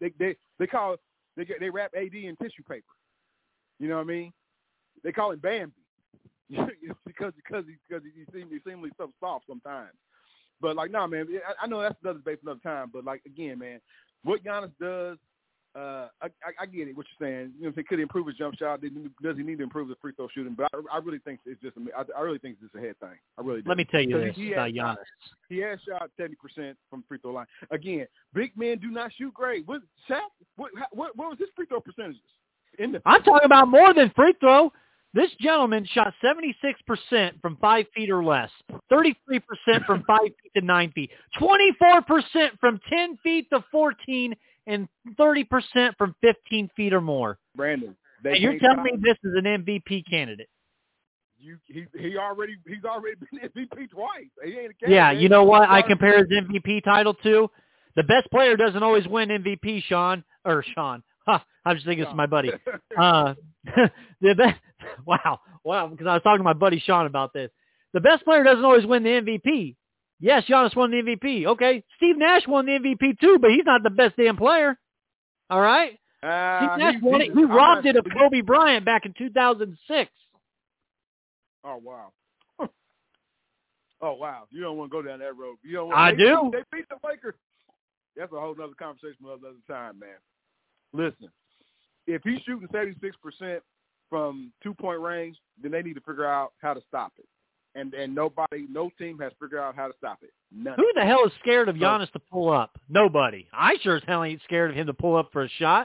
they wrap AD in tissue paper. You know what I mean? They call him Bambi because he seemingly so soft sometimes. But like, no, man, I know that's another debate for another time. But like again, man, what Giannis does. I get it. What you're saying, you know, could he improve his jump shot? Does he need to improve his free throw shooting? But I really think it's just. I really think it's just a head thing. I really do. Let me tell you this about Giannis. He has shot 70% from free throw line. Again, big men do not shoot great. What was his free throw percentages? I'm talking about more than free throw. This gentleman shot 76% from 5 feet or less, 33% from 5 feet to 9 feet, 24% from 10 feet to 14, and 30% from 15 feet or more. Brandon, and you're telling me this is an MVP candidate? He's already been MVP twice. He ain't a candidate. Yeah, you know what I compare his MVP title to? The best player doesn't always win MVP, Sean. I'm just thinking it's my buddy. The best. Wow, because I was talking to my buddy Sean about this. The best player doesn't always win the MVP. Yes, Giannis won the MVP. Okay, Steve Nash won the MVP too, but he's not the best damn player. All right? He robbed it of Kobe Bryant back in 2006. Oh, wow. Oh, wow. You don't want to go down that road. I do. They beat the Lakers. That's a whole other conversation for another time, man. Listen, if he's shooting 76% from two-point range, then they need to figure out how to stop it. And no team has figured out how to stop it. None. Who the hell is scared of Giannis to pull up? Nobody. I sure as hell ain't scared of him to pull up for a shot.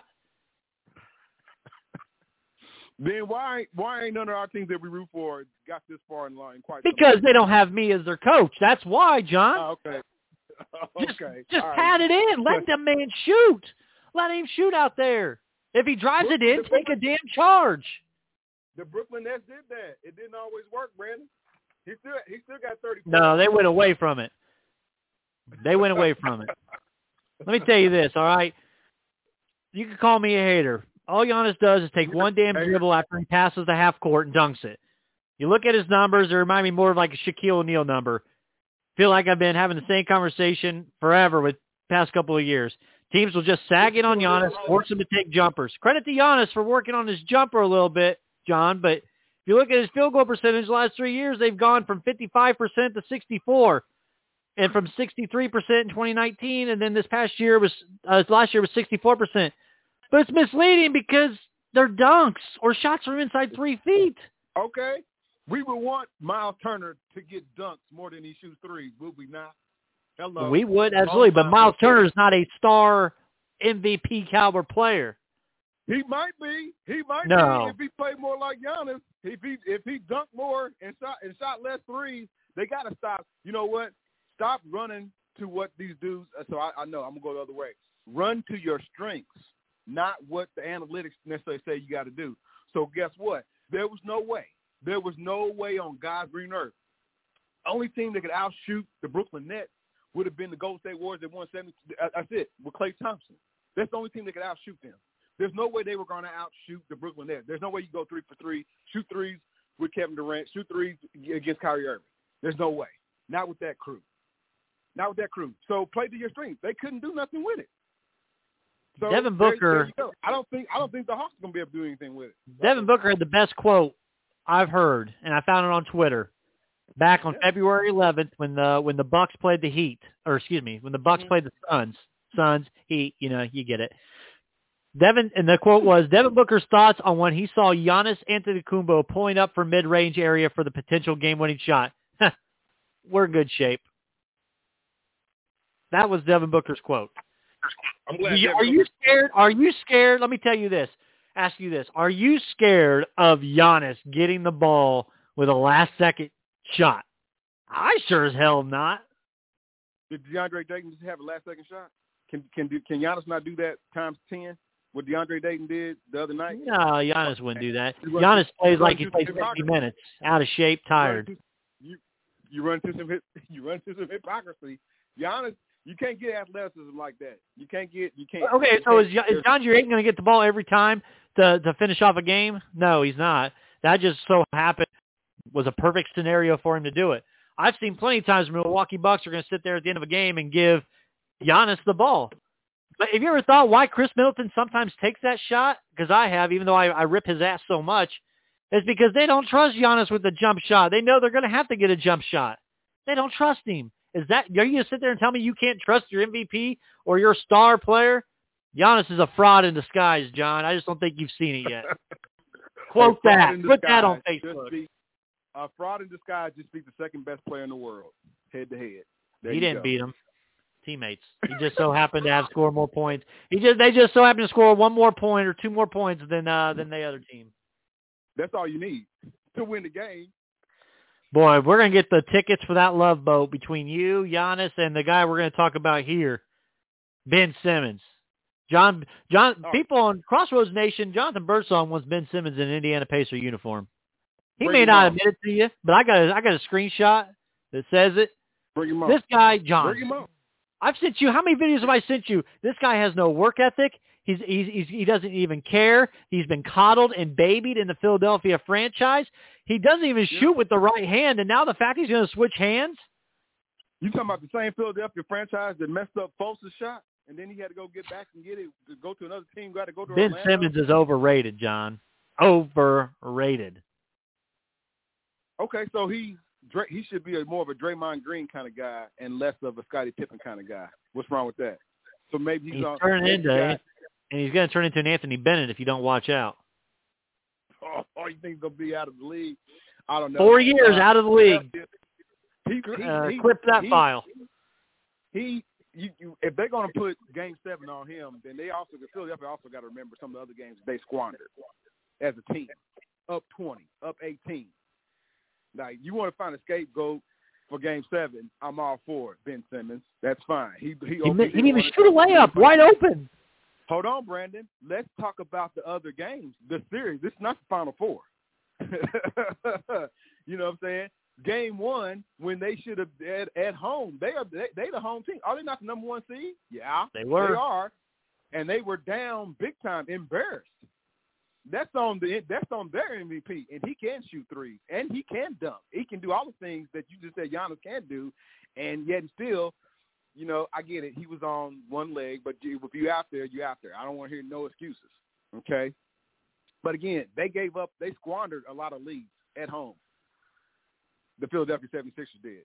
Then why ain't none of our teams that we root for got this far in line? Because they don't have me as their coach. That's why, John. Oh, okay. Just pat it in. Let the man shoot. Let him shoot out there. If he drives it in, take a damn charge. The Brooklyn Nets did that. It didn't always work, Brandon. He still got 30. No, they went away from it. Let me tell you this, all right? You can call me a hater. All Giannis does is take one damn dribble after he passes the half court and dunks it. You look at his numbers, they remind me more of like a Shaquille O'Neal number. Feel like I've been having the same conversation forever with past couple of years. Teams will just sag in on Giannis, force him to take jumpers. Credit to Giannis for working on his jumper a little bit, John, but if you look at his field goal percentage the last 3 years, they've gone from 55% to 64%, and from 63% in 2019, and then last year was 64%. But it's misleading because they're dunks or shots from inside 3 feet. Okay. We would want Miles Turner to get dunks more than he shoots threes, would we not? Hello. We would, absolutely. But Miles Turner is not a star MVP caliber player. He might be. He might be if he played more like Giannis. If he dunked more and shot less threes, they got to stop. You know what? Stop running to what these dudes. So I know I'm gonna go the other way. Run to your strengths, not what the analytics necessarily say you got to do. So guess what? There was no way. There was no way on God's green earth. Only team that could outshoot the Brooklyn Nets would have been the Golden State Warriors at 170. That's it, with Klay Thompson. That's the only team that could outshoot them. There's no way they were going to outshoot the Brooklyn Nets. There's no way you go 3 for 3, shoot threes with Kevin Durant, shoot threes against Kyrie Irving. There's no way. Not with that crew. So play to your strengths. They couldn't do nothing with it. So Devin Booker. I don't think the Hawks are going to be able to do anything with it. Devin Booker had the best quote I've heard, and I found it on Twitter. Back on February 11th, when the Bucks played the Heat, when the Bucks played the Suns, Heat, you get it. And the quote was, Devin Booker's thoughts on when he saw Giannis Antetokounmpo pulling up for mid-range area for the potential game-winning shot. We're in good shape. That was Devin Booker's quote. I'm glad. Are you scared? Are you scared? Let me tell you this. Ask you this. Are you scared of Giannis getting the ball with a last-second shot? I sure as hell am not. Did DeAndre Dayton just have a last-second shot? Can Giannis not do that times 10? What DeAndre Dayton did the other night? No, Giannis wouldn't do that. Giannis plays like he played 50 minutes, out of shape, tired. You run to some hypocrisy. Giannis, you can't get athleticism like that. You can't. Okay, so is DeAndre Ayton going to get the ball every time to finish off a game? No, he's not. That just so happened was a perfect scenario for him to do it. I've seen plenty of times where Milwaukee Bucks are going to sit there at the end of a game and give Giannis the ball. But have you ever thought why Chris Middleton sometimes takes that shot? Because I have, even though I rip his ass so much. It's because they don't trust Giannis with the jump shot. They know they're going to have to get a jump shot. They don't trust him. Are you going to sit there and tell me you can't trust your MVP or your star player? Giannis is a fraud in disguise, John. I just don't think you've seen it yet. Quote that. Put that on Facebook. A fraud in disguise just beat the second best player in the world, head to head. He didn't beat him. Teammates. He just so happened to have scored more points. They just so happened to score one more point or two more points than the other team. That's all you need to win the game. Boy, we're going to get the tickets for that love boat between you, Giannis, and the guy we're going to talk about here, Ben Simmons. John, people on Crossroads Nation, Jonathan Birdsong wants Ben Simmons in an Indiana Pacer uniform. He may not admit it to you, but I got a screenshot that says it. Bring him up. This guy, John. Bring him up. I've sent you. How many videos have I sent you? This guy has no work ethic. He doesn't even care. He's been coddled and babied in the Philadelphia franchise. He doesn't even shoot with the right hand, and now the fact he's going to switch hands. You talking about the same Philadelphia franchise that messed up Fultz's shot? and then he had to go get back and get it, to go to another team, got to go to Ben Orlando. Simmons is overrated, John. Overrated. Okay, so he should be more of a Draymond Green kind of guy and less of a Scottie Pippen kind of guy. What's wrong with that? So maybe He's turning into, guy, and he's going to turn into an Anthony Bennett if you don't watch out. Oh, you think he's going to be out of the league? I don't know. 4 years out of the league. Clip that file. If they're going to put Game 7 on him, then Philadelphia also got to remember some of the other games they squandered as a team. Up 20, up 18. Now, you want to find a scapegoat for Game 7, I'm all for it, Ben Simmons. That's fine. He didn't even shoot a layup, wide open. Hold on, Brandon. Let's talk about the other games. The series. This is not the Final Four. You know what I'm saying? Game 1, when they should have at home, they the home team. Are they not the number 1 seed? Yeah, they were. They are, and they were down big time, embarrassed. That's on their MVP, and he can shoot threes, and he can dunk. He can do all the things that you just said Giannis can't do, and yet still, you know, I get it. He was on one leg, but if you're out there, you're out there. I don't want to hear no excuses, okay? But again, they squandered a lot of leads at home. The Philadelphia 76ers did.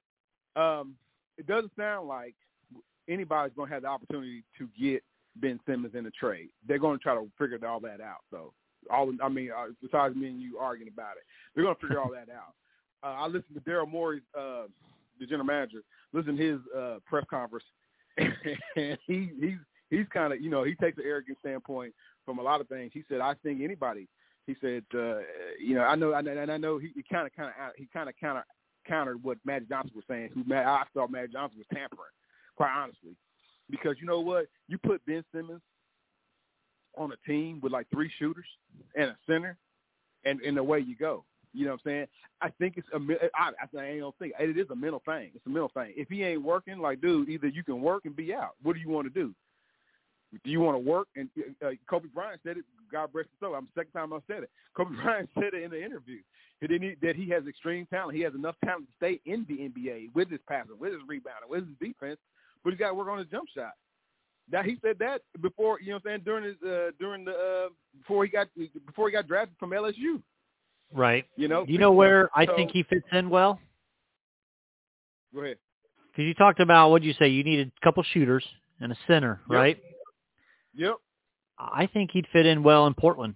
It doesn't sound like anybody's going to have the opportunity to get Ben Simmons in a trade. They're going to try to figure all that out, though. Besides me and you arguing about it, they're going to figure all that out. I listened to Daryl Morey, the general manager, listen to his press conference, and he's kind of, you know, he takes an arrogant standpoint from a lot of things. He said, I think anybody. He said, you know, I know he kind of countered what Magic Johnson was saying. I thought Magic Johnson was tampering, quite honestly, because you know what, you put Ben Simmons on a team with like 3 shooters and a center, and away you go. You know what I'm saying? I think it's it is a mental thing. It's a mental thing. If he ain't working, like, dude, either you can work and be out. What do you want to do? Do you want to work? And Kobe Bryant said it. God rest his soul. I'm the second time I've said it. Kobe Bryant said it in the interview that he has extreme talent. He has enough talent to stay in the NBA with his passing, with his rebounding, with his defense, but he's got to work on his jump shot. Now he said that before, you know what I'm saying, before he got drafted from LSU. Right. You know. Do you know where I think he fits in well? Go ahead. Because you talked about, what did you say? You needed a couple shooters and a center, right? Yep. I think he'd fit in well in Portland.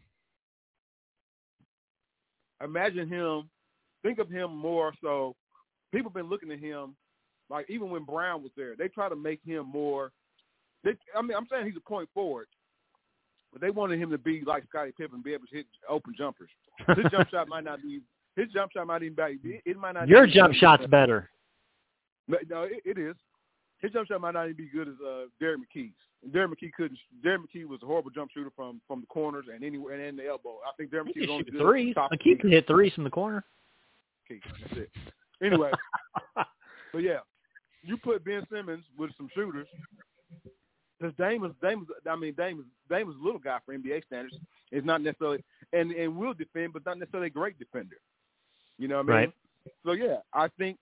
Imagine him. Think of him more so. People have been looking at him, like even when Brown was there, they try to make him more. I'm saying he's a point forward, but they wanted him to be like Scottie Pippen, be able to hit open jumpers. His jump shot might not be. His jump shot might even be. It might not. Your jump shot's better. No, it is. His jump shot might not even be good as Derek McKee's. Derek McKee couldn't. Derek McKee was a horrible jump shooter from the corners and anywhere and in the elbow. I think Derek McKee shoot threes. McKee can hit threes from the corner. Okay, that's it. Anyway, but yeah, you put Ben Simmons with some shooters. Because Dame is a little guy for NBA standards. Is not necessarily and will defend, but not necessarily a great defender. You know what I mean? Right. So yeah, I think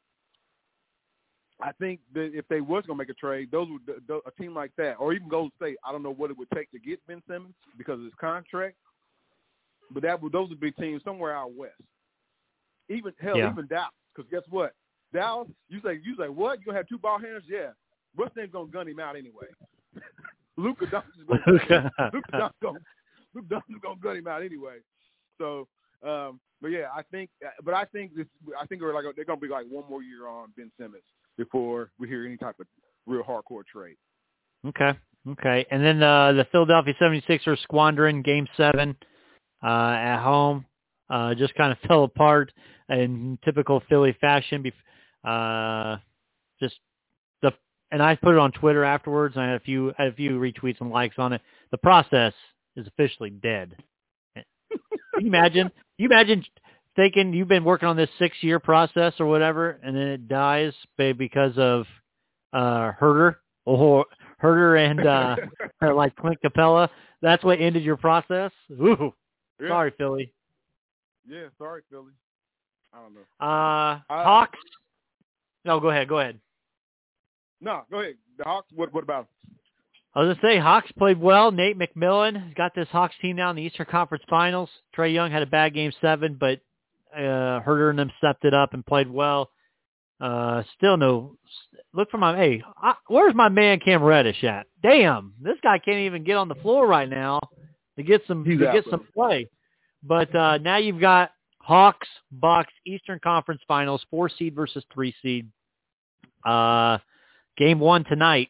that if they was gonna make a trade, those would a team like that, or even Golden State. I don't know what it would take to get Ben Simmons because of his contract, but those would be teams somewhere out west. Even Dallas, because guess what? Dallas, you say what? You gonna have 2 ball handlers? Yeah. What's name's gonna gun him out anyway? Luka Doncic is gonna gun him out anyway. So, but yeah, I think they're gonna be like one more year on Ben Simmons before we hear any type of real hardcore trade. Okay. And then the Philadelphia 76ers squandering Game 7 at home just kind of fell apart in typical Philly fashion. And I put it on Twitter afterwards, and I had a few retweets and likes on it. The process is officially dead. Can you imagine? Thinking you've been working on this 6-year process or whatever, and then it dies because of Herder and like Clint Capella. That's what ended your process. Ooh, yeah. Sorry, Philly. Yeah, sorry, Philly. I don't know. Hawks. No, go ahead. No, go ahead. The Hawks. What about them? I was going to say, Hawks played well. Nate McMillan got this Hawks team now in the Eastern Conference Finals. Trae Young had a bad Game 7, but Herter and them stepped it up and played well. Still no – look for my – where's my man Cam Reddish at? Damn, this guy can't even get on the floor right now to get some play. But now you've got Hawks, Bucks, Eastern Conference Finals, 4 seed versus 3 seed. Game 1 tonight.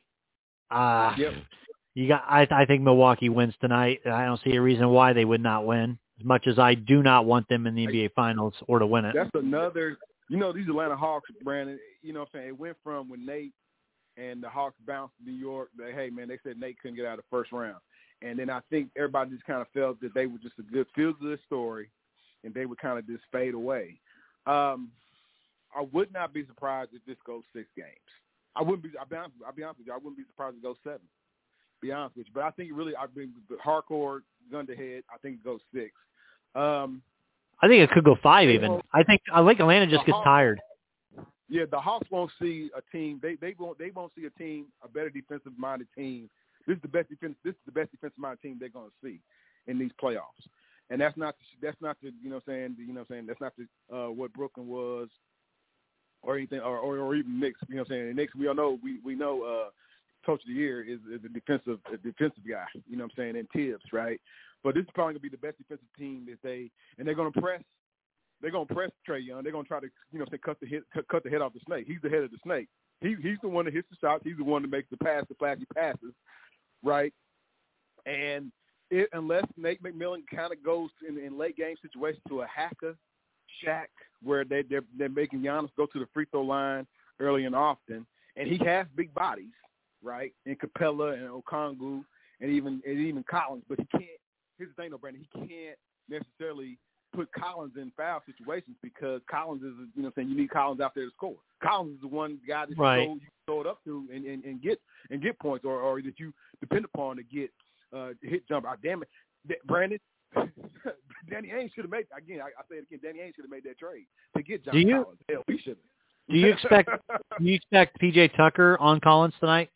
Yep. You got. I think Milwaukee wins tonight. I don't see a reason why they would not win. As much as I do not want them in the NBA Finals or to win it. That's another. These Atlanta Hawks, Brandon. You know what I'm saying? It went from when Nate and the Hawks bounced New York. Hey man, they said Nate couldn't get out of the first round, and then I think everybody just kind of felt that they were just a good feel-good story, and they would kind of just fade away. I would not be surprised if this goes 6 games. I'll be honest with you. I wouldn't be surprised if it goes 7. Be honest with you, but I think hardcore gun to head. I think it goes 6. I think it could go 5 even. I think Atlanta just gets tired. Yeah, the Hawks won't see a team. They won't see a team, a better defensive minded team. This is the best defensive minded team they're going to see in these playoffs. And that's not the that's not the what Brooklyn was or anything or even Knicks. You know what I'm saying? The Knicks, we all know we know Coach of the Year is a defensive guy. You know what I'm saying? And Tibbs, right? But this is probably gonna be the best defensive team they're gonna press. They're gonna press Trae Young. They're gonna try to cut the head off the snake. He's the head of the snake. He's the one that hits the shots. He's the one that makes the flashy passes, right? And unless Nate McMillan kind of goes in late game situations to a hacker shack where they're making Giannis go to the free throw line early and often, and he has big bodies, right? And Capella and Okongwu and even Collins, but he can't. Here's the thing, though, Brandon. He can't necessarily put Collins in foul situations because Collins is, you need Collins out there to score. Collins is the one guy that you can throw it up to and get points, or that you depend upon to get hit jumper. Damn it, Brandon. Danny Ainge should have made. Again, I say it again. Danny Ainge should have made that trade to get John Collins. Hell, we should have. Do you expect PJ Tucker on Collins tonight?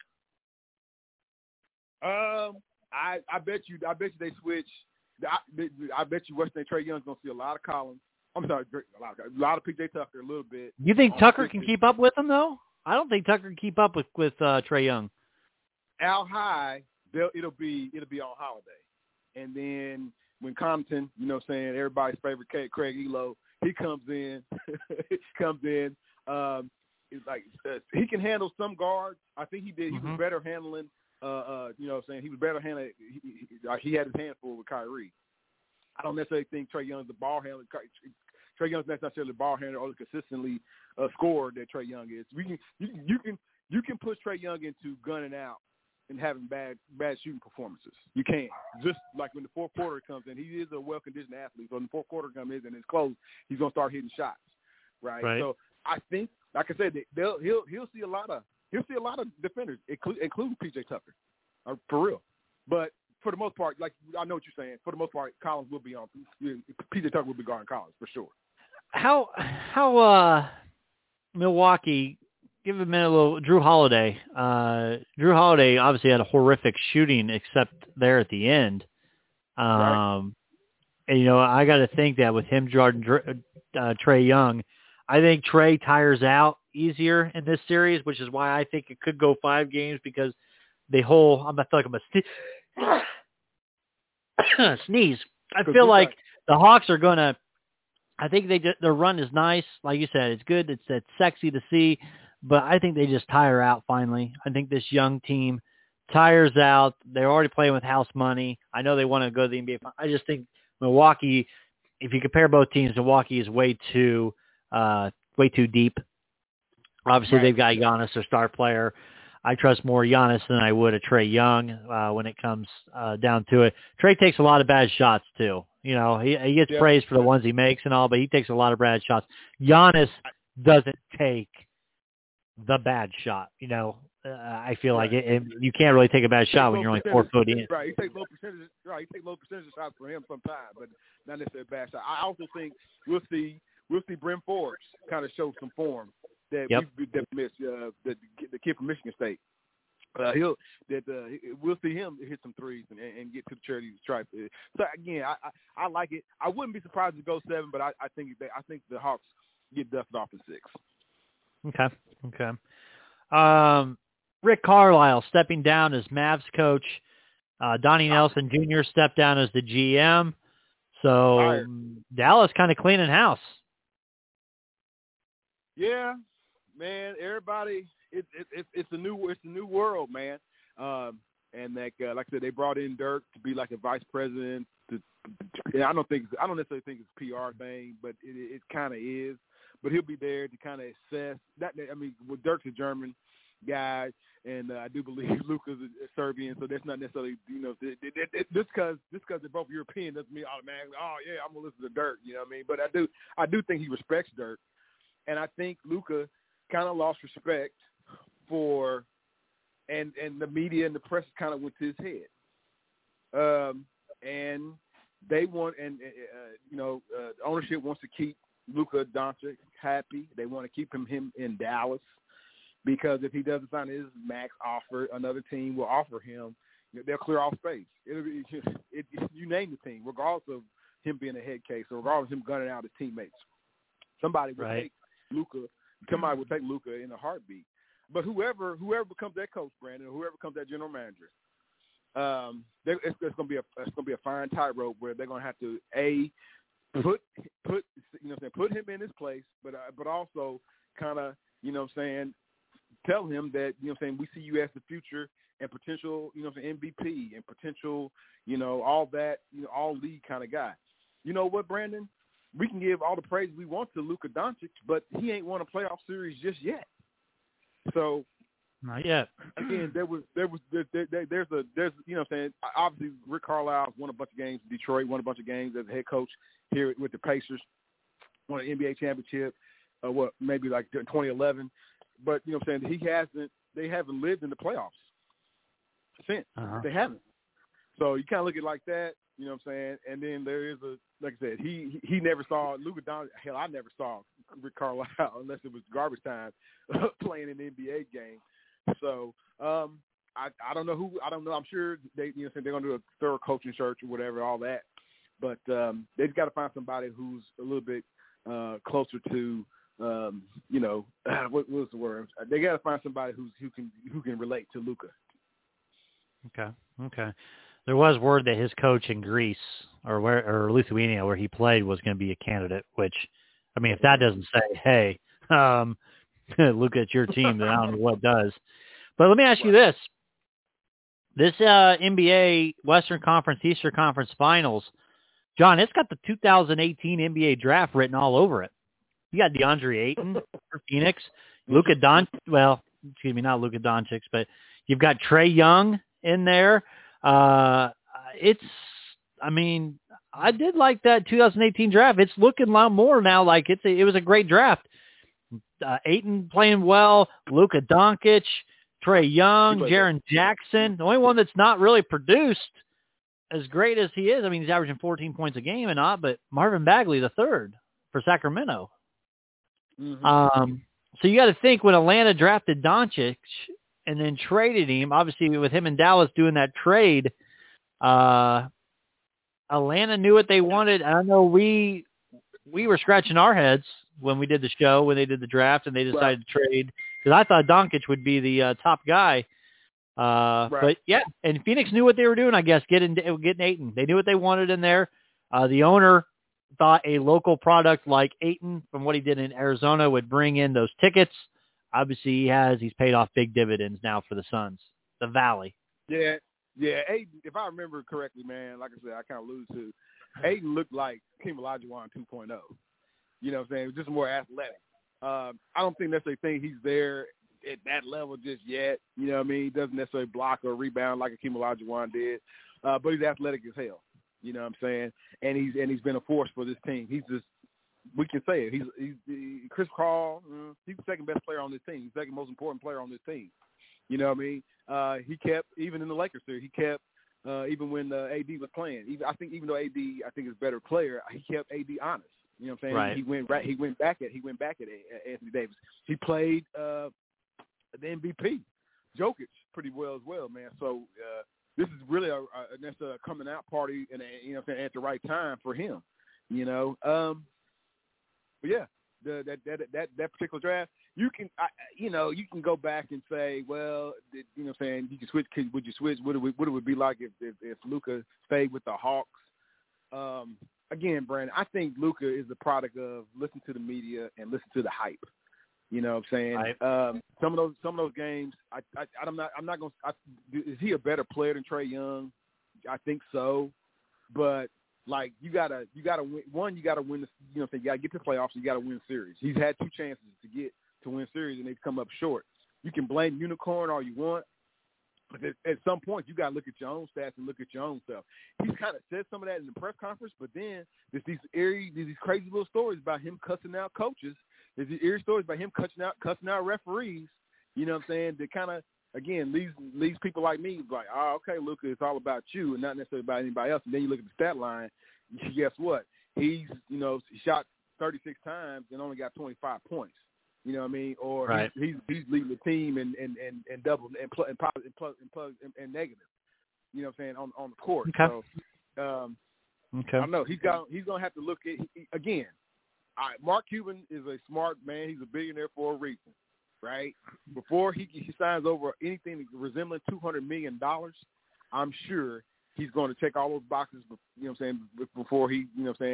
I bet you they switch. I bet you Western Trae Young's gonna see a lot of Collins. I'm sorry, a lot of PJ Tucker, a little bit. You think Tucker can keep up with him though? I don't think Tucker can keep up with Trae Young. Al High, it'll be on Holiday, and then when Compton, everybody's favorite Craig Elo, he comes in. It's like he can handle some guards. I think he did. He was better handling. He was better handling. He had his hand full with Kyrie. I don't necessarily think Trae Young's the ball handler. Trae Young's not necessarily the ball handler or the consistently scorer that Trae Young is. You can push Trae Young into gunning out and having bad shooting performances. You can. Just like when the fourth quarter comes in, he is a well-conditioned athlete. So when the fourth quarter comes in and it's close, he's going to start hitting shots, right? So I think, like I said, he'll see a lot of defenders, including PJ Tucker, for real. But for the most part, like I know what you're saying. For the most part, Collins will be on. PJ Tucker will be guarding Collins for sure. How Milwaukee? Give a minute, a little Drew Holiday. Drew Holiday obviously had a horrific shooting, except there at the end. And I got to think that with him, Trae Young, I think Trae tires out easier in this series, which is why I think it could go 5 games because I'm going to feel like I'm a sneeze. I feel like the Hawks are going to, I think their run is nice. Like you said, it's good. It's sexy to see, but I think they just tire out finally. I think this young team tires out. They're already playing with house money. I know they want to go to the NBA. I just think Milwaukee, if you compare both teams, Milwaukee is way too deep. Obviously, they've got Giannis, their star player. I trust more Giannis than I would a Trae Young when it comes down to it. Trae takes a lot of bad shots, too. He gets praised for the ones he makes and all, but he takes a lot of bad shots. Giannis doesn't take the bad shot. I feel like you can't really take a bad shot when you're only 4 foot in. Right, he takes low percentage. Right, he takes low percentage shots for him sometimes, but not necessarily a bad shot. I also think we'll see Bryn Forbes kind of show some form that we missed. The kid from Michigan State. we'll see him hit some threes and get to the charity stripe. So again, I like it. I wouldn't be surprised to go 7, but I think the Hawks get dusted off in 6. Okay. Rick Carlisle stepping down as Mavs coach. Donnie Nelson Jr. stepped down as the GM. So Dallas kind of cleaning house. Yeah, man. Everybody, it's a new world, man. And like I said, they brought in Dirk to be like a vice president. I don't necessarily think it's a PR thing, but it kind of is. But he'll be there to kind of assess that. I mean, well, Dirk's a German guy, and I do believe Luka's a Serbian, so that's not necessarily, just because they're both European doesn't mean automatically, oh yeah, I'm gonna listen to Dirk. You know what I mean? But I do think he respects Dirk, and I think Luka kind of lost respect for, and the media and the press kind of went to his head, and they want, ownership wants to keep Luka Doncic happy. They want to keep him in Dallas. Because if he doesn't sign his max offer, another team will offer him. They'll clear off space. You name the team, regardless of him being a head case or regardless of him gunning out his teammates. Somebody will take Luka. Somebody will take Luka in a heartbeat. But whoever becomes that coach, Brandon, or whoever becomes that general manager, it's going to be a fine tightrope where they're going to have to put him in his place, but also kind of tell him that, we see you as the future and potential, MVP and potential, all that, all league kind of guy. You know what, Brandon? We can give all the praise we want to Luka Doncic, but he ain't won a playoff series just yet. So, not yet. Again, obviously Rick Carlisle won a bunch of games in Detroit, won a bunch of games as a head coach here with the Pacers, won an NBA championship, maybe like 2011. But, they haven't lived in the playoffs since. They haven't. So you kind of look at it like that, and then there is like I said, he never saw Luka Doncic. Hell, I never saw Rick Carlisle unless it was garbage time playing an NBA game. So I don't know. I'm sure they're going to do a thorough coaching search or whatever, all that. But they've got to find somebody who's a little bit closer to, what was the word? They got to find somebody who can relate to Luka. Okay. There was word that his coach in Greece or Lithuania, where he played, was going to be a candidate. Which, I mean, if that doesn't say, hey, Luka, it's your team, then I don't know what does. But let me ask you this: this NBA Western Conference, Eastern Conference Finals, John, it's got the 2018 NBA draft written all over it. You got DeAndre Ayton for Phoenix, not Luka Doncic, but you've got Trae Young in there. I did like that 2018 draft. It's looking a lot more now like it was a great draft. Ayton playing well, Luka Doncic, Trae Young, Jaren Jackson. The only one that's not really produced as great as he is, I mean, he's averaging 14 points a game and not, but Marvin Bagley, the third for Sacramento. Mm-hmm. So you got to think when Atlanta drafted Doncic and then traded him, obviously with him and Dallas doing that trade, Atlanta knew what they wanted. I know we were scratching our heads when we did the show, when they did the draft and they decided to trade, because I thought Doncic would be the top guy. But yeah, and Phoenix knew what they were doing, I guess, getting Ayton. They knew what they wanted in there. The owner thought a local product like Ayton, from what he did in Arizona, would bring in those tickets. Obviously, he's paid off big dividends now for the Suns, the Valley. Yeah. Ayton, if I remember correctly, man, like I said, I kind of alluded to, Ayton looked like Hakeem Olajuwon 2.0. You know what I'm saying? Just more athletic. I don't think necessarily think he's there at that level just yet. You know what I mean? He doesn't necessarily block or rebound like Hakeem Olajuwon did, but he's athletic as hell. You know what I'm saying? And he's been a force for this team. He's just, we can say it. He's Chris Paul. He's the second best player on this team. He's the second most important player on this team. You know what I mean? He kept, even in the Lakers series, he kept, even when AD was playing. Even though AD, I think, is a better player, he kept AD honest. You know what I'm saying? Right. He went back at Anthony Davis. He played the MVP. Jokic pretty well as well, man. So this is really a coming out party, and at the right time for him, But yeah, that particular draft, you can go back and say, well, you can switch. Would you switch? What it would be like if Luka stayed with the Hawks? Again, Brandon, I think Luka is the product of listen to the media and listen to the hype. You know what I'm saying? Right. Some of those games, I'm not going to – is he a better player than Trae Young? I think so. But, like, you gotta win. One, you got to win – you got to get to the playoffs. You got to win the series. He's had 2 chances to win series, and they've come up short. You can blame Unicorn all you want. But at some point, you got to look at your own stats and look at your own stuff. He's kind of said some of that in the press conference, but then there's these crazy little stories about him cussing out coaches. There's these eerie stories about him cussing out referees. You know what I'm saying? That kind of, again, leaves people like me like, oh, okay, Luka, it's all about you and not necessarily about anybody else. And then you look at the stat line. Guess what? He shot 36 times and only got 25 points. You know what I mean? Or right. he's leading the team and double and positive and negative. You know what I'm saying, on the court. Okay. So okay. I don't know. He's gonna have to look at again. Mark Cuban is a smart man. He's a billionaire for a reason, right? Before he signs over anything resembling $200 million, I'm sure he's going to check all those boxes. You know what I'm saying? Before he,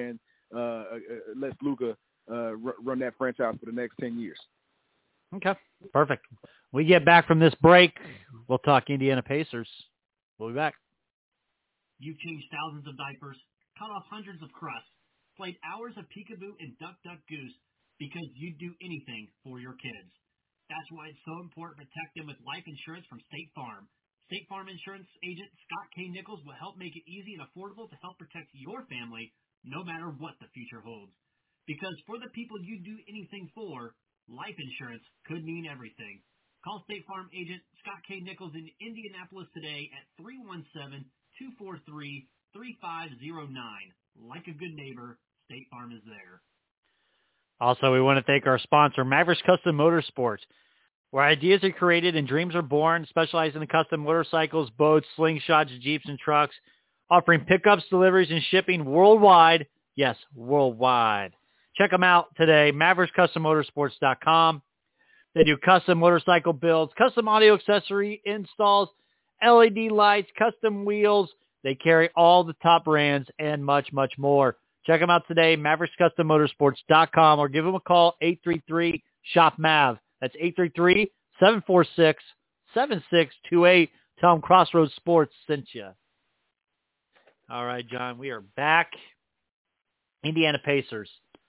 lets Luka run that franchise for the next 10 years. Okay, perfect. We get back from this break, we'll talk Indiana Pacers. We'll be back. You've changed thousands of diapers, cut off hundreds of crusts, played hours of peekaboo and duck, duck, goose because you'd do anything for your kids. That's why it's so important to protect them with life insurance from State Farm. State Farm Insurance agent Scott K. Nichols will help make it easy and affordable to help protect your family no matter what the future holds. Because for the people you do anything for, life insurance could mean everything. Call State Farm agent Scott K. Nichols in Indianapolis today at 317-243-3509. Like a good neighbor, State Farm is there. Also, we want to thank our sponsor, Mavericks Custom Motorsports, where ideas are created and dreams are born, specializing in custom motorcycles, boats, slingshots, Jeeps, and trucks, offering pickups, deliveries, and shipping worldwide. Yes, worldwide. Check them out today, MavericksCustomMotorsports.com. They do custom motorcycle builds, custom audio accessory installs, LED lights, custom wheels. They carry all the top brands and much, much more. Check them out today, MavericksCustomMotorsports.com, or give them a call, 833-SHOP-MAV. That's 833-746-7628. Tell them Crossroads Sports sent you. All right, John, we are back. Indiana Pacers.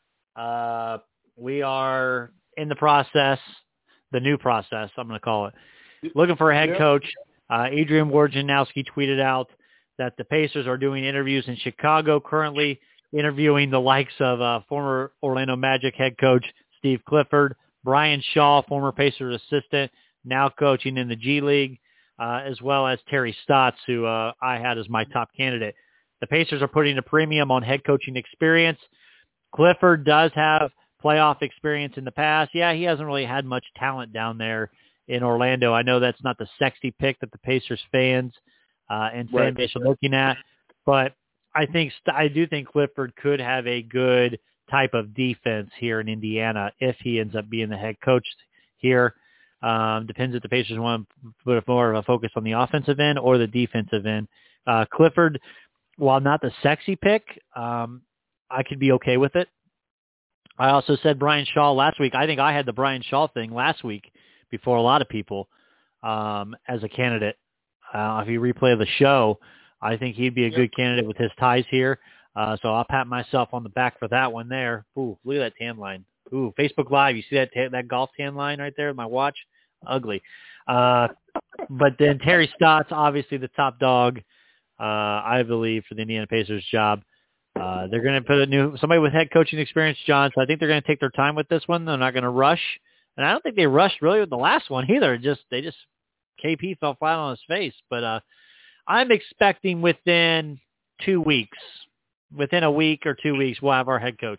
We are in the process, the new process, I'm going to call it, looking for a head coach. Adrian Wojnarowski tweeted out that the Pacers are doing interviews in Chicago currently, interviewing the likes of former Orlando Magic head coach Steve Clifford, Brian Shaw, former Pacers assistant, now coaching in the G League, as well as Terry Stotts, who I had as my top candidate. The Pacers are putting a premium on head coaching experience. Clifford does have playoff experience in the past. Yeah, he hasn't really had much talent down there in Orlando. I know that's not the sexy pick that the Pacers fans and fan base are looking at, but I do think Clifford could have a good type of defense here in Indiana if he ends up being the head coach here. Depends if the Pacers want to put more of a focus on the offensive end or the defensive end. Clifford, while not the sexy pick, I could be okay with it. I also said Brian Shaw last week. I think I had the Brian Shaw thing last week before a lot of people as a candidate. If you replay the show, I think he'd be a good candidate with his ties here. So I'll pat myself on the back for that one there. Ooh, look at that tan line. Ooh, Facebook Live. You see that golf tan line right there? My watch? Ugly. But then Terry Stotts, obviously the top dog, I believe, for the Indiana Pacers job. They're going to put somebody with head coaching experience, John. So I think they're going to take their time with this one. They're not going to rush. And I don't think they rushed really with the last one either. KP fell flat on his face. But I'm expecting within 2 weeks, within a week or 2 weeks, we'll have our head coach.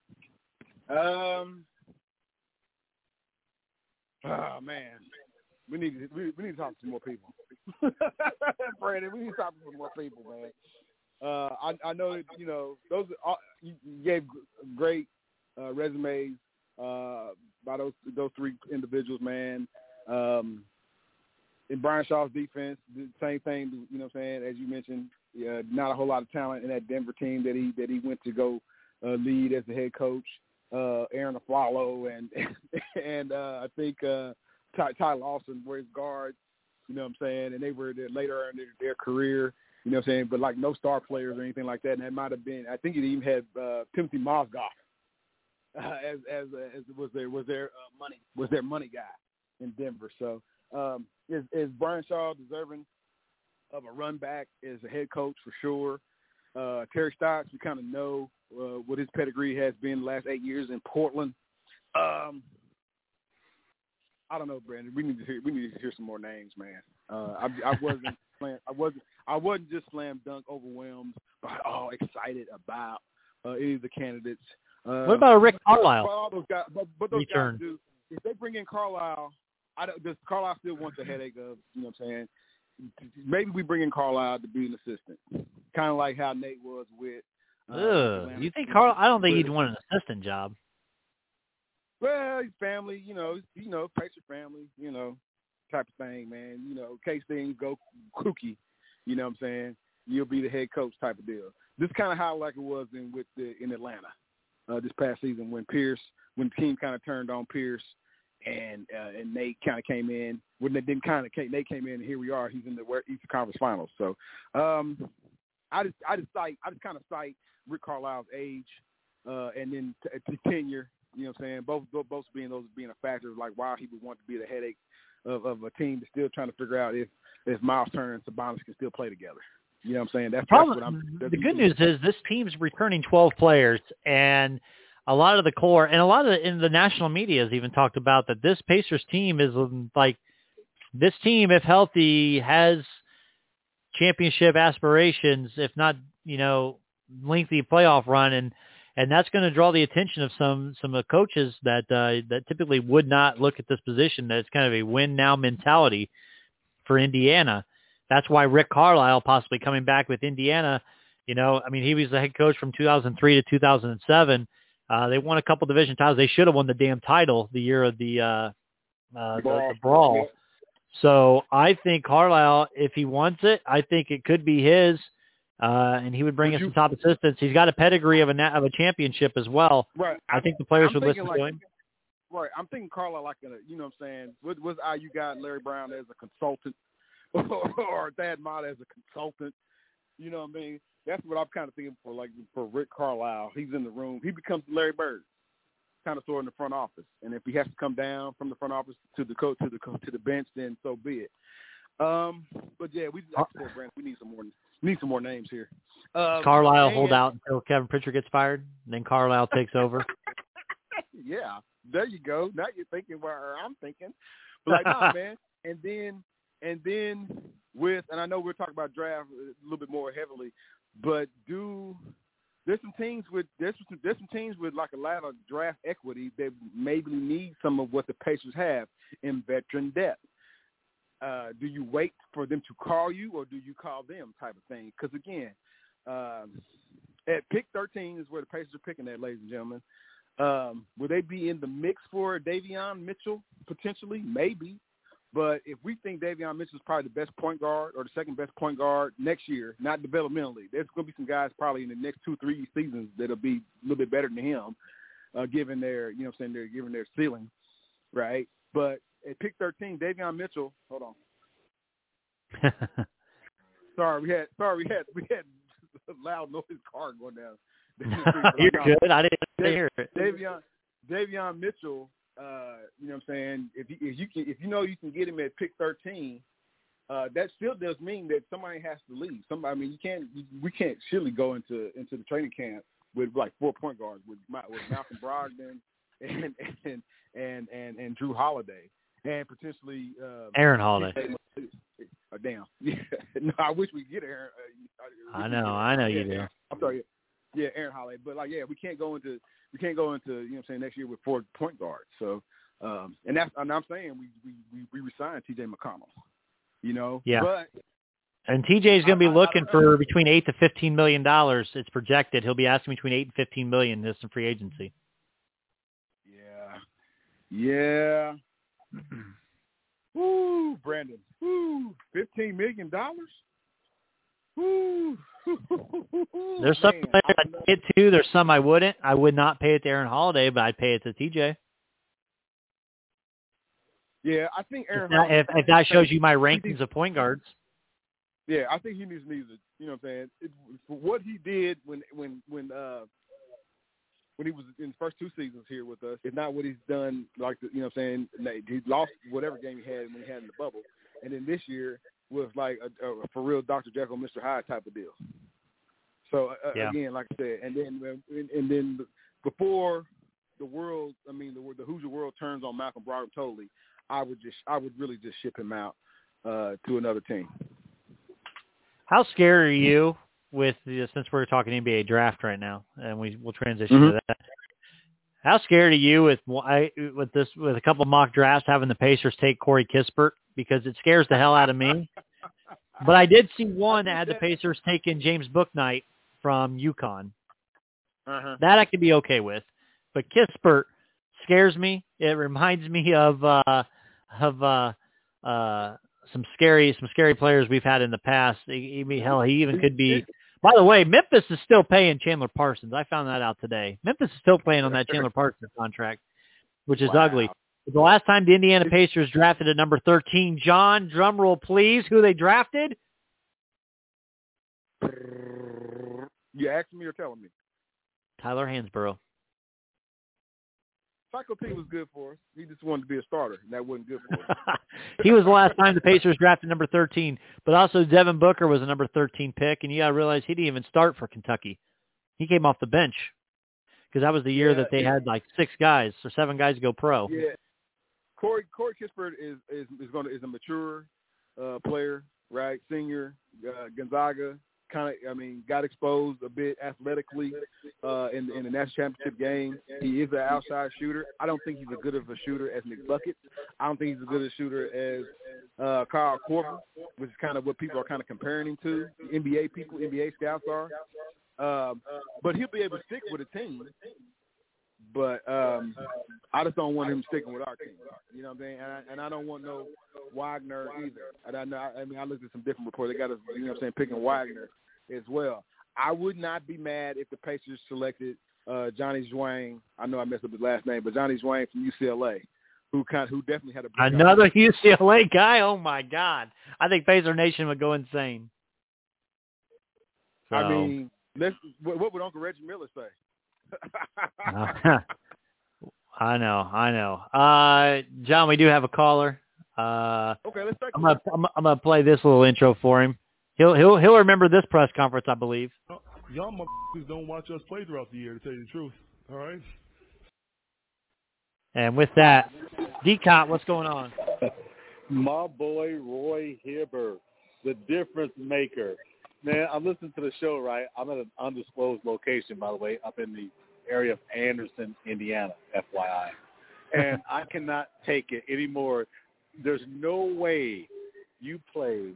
Oh man, We need to talk to some more people. Brandon, we need to talk to some more people, man. I know that, you know, those you gave great resumes by those three individuals, man. In Brian Shaw's defense, the same thing, you know what I'm saying, as you mentioned, not a whole lot of talent in that Denver team that he went to go lead as the head coach. Aaron Aflalo and I think Ty Lawson were his guards, you know what I'm saying, and they were there later in their career, you know what I'm saying, but like no star players or anything like that. And that might have been, I think it even had Timothy Mozgov as was their money guy in Denver. So is Brian Shaw deserving of a run back as a head coach for sure? Terry Stotts, we kind of know what his pedigree has been the last 8 years in Portland. I don't know, Brandon. We need to hear some more names, man. I wasn't just slam dunk overwhelmed, but excited about any of the candidates. What about Rick Carlisle? All those guys, but those guys do. If they bring in Carlisle, does Carlisle still want the headache of, you know what I'm saying? Maybe we bring in Carlisle to be an assistant, kind of like how Nate was with. You think Carlisle? I don't think he'd want an assistant job. Well, his family, you know, Pacer family, you know, type of thing, man. You know, in case things go kooky, you know what I'm saying, you'll be the head coach type of deal. This is kind of how like it was in Atlanta this past season when the team kind of turned on Pierce and Nate kind of came in. When they didn't Nate came in, and here we are. He's in the Eastern Conference Finals. So I just kind of cite Rick Carlisle's age and then tenure. You know what I'm saying? Both being a factor of like why he would want to be the headache of a team that's still trying to figure out if Miles Turner and Sabonis can still play together. You know what I'm saying? That's what the good news is this team's returning 12 players, and a lot of the core and a lot of in the national media has even talked about that this Pacers team is like this team, if healthy, has championship aspirations, if not, you know, lengthy playoff run, and that's going to draw the attention of some of the coaches that typically would not look at this position. That it's kind of a win now mentality for Indiana. That's why Rick Carlisle possibly coming back with Indiana. You know, I mean, he was the head coach from 2003 to 2007. They won a couple division titles. They should have won the damn title the year of the brawl. So I think Carlisle, if he wants it, I think it could be his. And he would bring us some top assistants. He's got a pedigree of a championship as well. Right. I think the players would listen to him. Right. I'm thinking Carlisle like you know what I'm saying? Was you got Larry Brown as a consultant or Thad Matta as a consultant? You know what I mean? That's what I'm kind of thinking for Rick Carlisle. He's in the room. He becomes Larry Bird, kind of sort of in the front office. And if he has to come down from the front office to the coach to the bench, then so be it. But yeah, like I said, Brandon, we need some more names here. Carlisle hold out until Kevin Pritchard gets fired, and then Carlisle takes over. Yeah, there you go. Now you're thinking where I'm thinking. But like, nah, man. And then and I know we're talking about draft a little bit more heavily, but there's some teams with like a lot of draft equity that maybe need some of what the Pacers have in veteran depth. Do you wait for them to call you, or do you call them, type of thing? Because again, at pick 13 is where the Pacers are picking at, ladies and gentlemen. Will they be in the mix for Davion Mitchell potentially? Maybe. But if we think Davion Mitchell is probably the best point guard or the second best point guard next year, not developmentally, there's going to be some guys probably in the next 2-3 seasons that'll be a little bit better than him, given their, you know what I'm saying, given their ceiling, right? But at pick 13, Davion Mitchell. Hold on. Sorry, we had a loud noise car going down. You're good. I didn't hear it. Davion Mitchell. You know what I'm saying? If you know you can get him at pick 13, that still does mean that somebody has to leave. Somebody. I mean, we can't surely go into the training camp with like 4 point guards with Malcolm Brogdon and Drew Holiday. And potentially Aaron Holiday. Damn. Yeah. No, I wish we could get Aaron. I know you do. I'm sorry. Yeah, Aaron Holiday. But like, yeah, we can't go into you know what I'm saying, next year with 4 point guards. So And I'm saying we resigned T.J. McConnell. Yeah. But and TJ is going to be looking for between $8 to $15 million. It's projected he'll be asking between $8 and $15 million this in free agency. Yeah. Woo, Brandon. Woo, $15 million. Woo. There's some players I'd pay it to. There's some I wouldn't. I would not pay it to Aaron Holiday, but I'd pay it to TJ. Yeah, I think Aaron. If that shows you my rankings of point guards. Yeah, I think he needs it. You know what I'm saying? For what he did when he was in his first 2 seasons here with us, it's not what he's done. Like you know what I'm saying? He lost whatever game he had when he had in the bubble, and then this year was like a for real Dr. Jekyll, Mr. Hyde type of deal. So again, like I said, and then before the world, the Hoosier world turns on Malcolm Brogdon totally, I would really just ship him out to another team. How scared are you with since we're talking NBA draft right now, and we'll transition to that? How scared are you with a couple of mock drafts having the Pacers take Corey Kispert? Because it scares the hell out of me. But I did see one that had the Pacers taking James Bouknight from UConn. That I could be okay with, but Kispert scares me. It reminds me of some scary players we've had in the past. He even could be. By the way, Memphis is still paying Chandler Parsons. I found that out today. Memphis is still playing on that Chandler Parsons contract, which is ugly. The last time the Indiana Pacers drafted at number 13, John, drum roll please, who they drafted? You asking me or telling me? Tyler Hansborough. Cycle team was good for us. He just wanted to be a starter, and that wasn't good for us. He was the last time the Pacers drafted number 13, but also Devin Booker was a number 13 pick, and you got to realize he didn't even start for Kentucky. He came off the bench because that was the year that they had like 6 guys or 7 guys go pro. Yeah, Corey Kispert is a mature player, right? Senior, Gonzaga. Got exposed a bit athletically in the national championship game. He is an outside shooter. I don't think he's as good of a shooter as McBucket. I don't think he's as good a shooter as Kyle Korver, which is kind of what people are kind of comparing him to. NBA scouts are. But he'll be able to stick with a team. But I just don't want him sticking with our team. You know what I'm saying? And I don't want no Wagner either. I looked at some different reports. They got us, picking Wagner as well. I would not be mad if the Pacers selected Johnny Zhuang. I know I messed up his last name, but Johnny Zhuang from UCLA, who definitely had another UCLA guy. Oh my God! I think Pacer Nation would go insane. So. What would Uncle Reggie Miller say? I know. John, we do have a caller. Okay, let's take. I'm gonna play this little intro for him. He'll remember this press conference, I believe. Y'all motherfuckers don't watch us play throughout the year, to tell you the truth. All right. And with that, D-Cop, what's going on? My boy Roy Hibbert, the difference maker. Man, I'm listening to the show, right? I'm at an undisclosed location, by the way, up in the area of Anderson, Indiana, FYI. And I cannot take it anymore. There's no way you play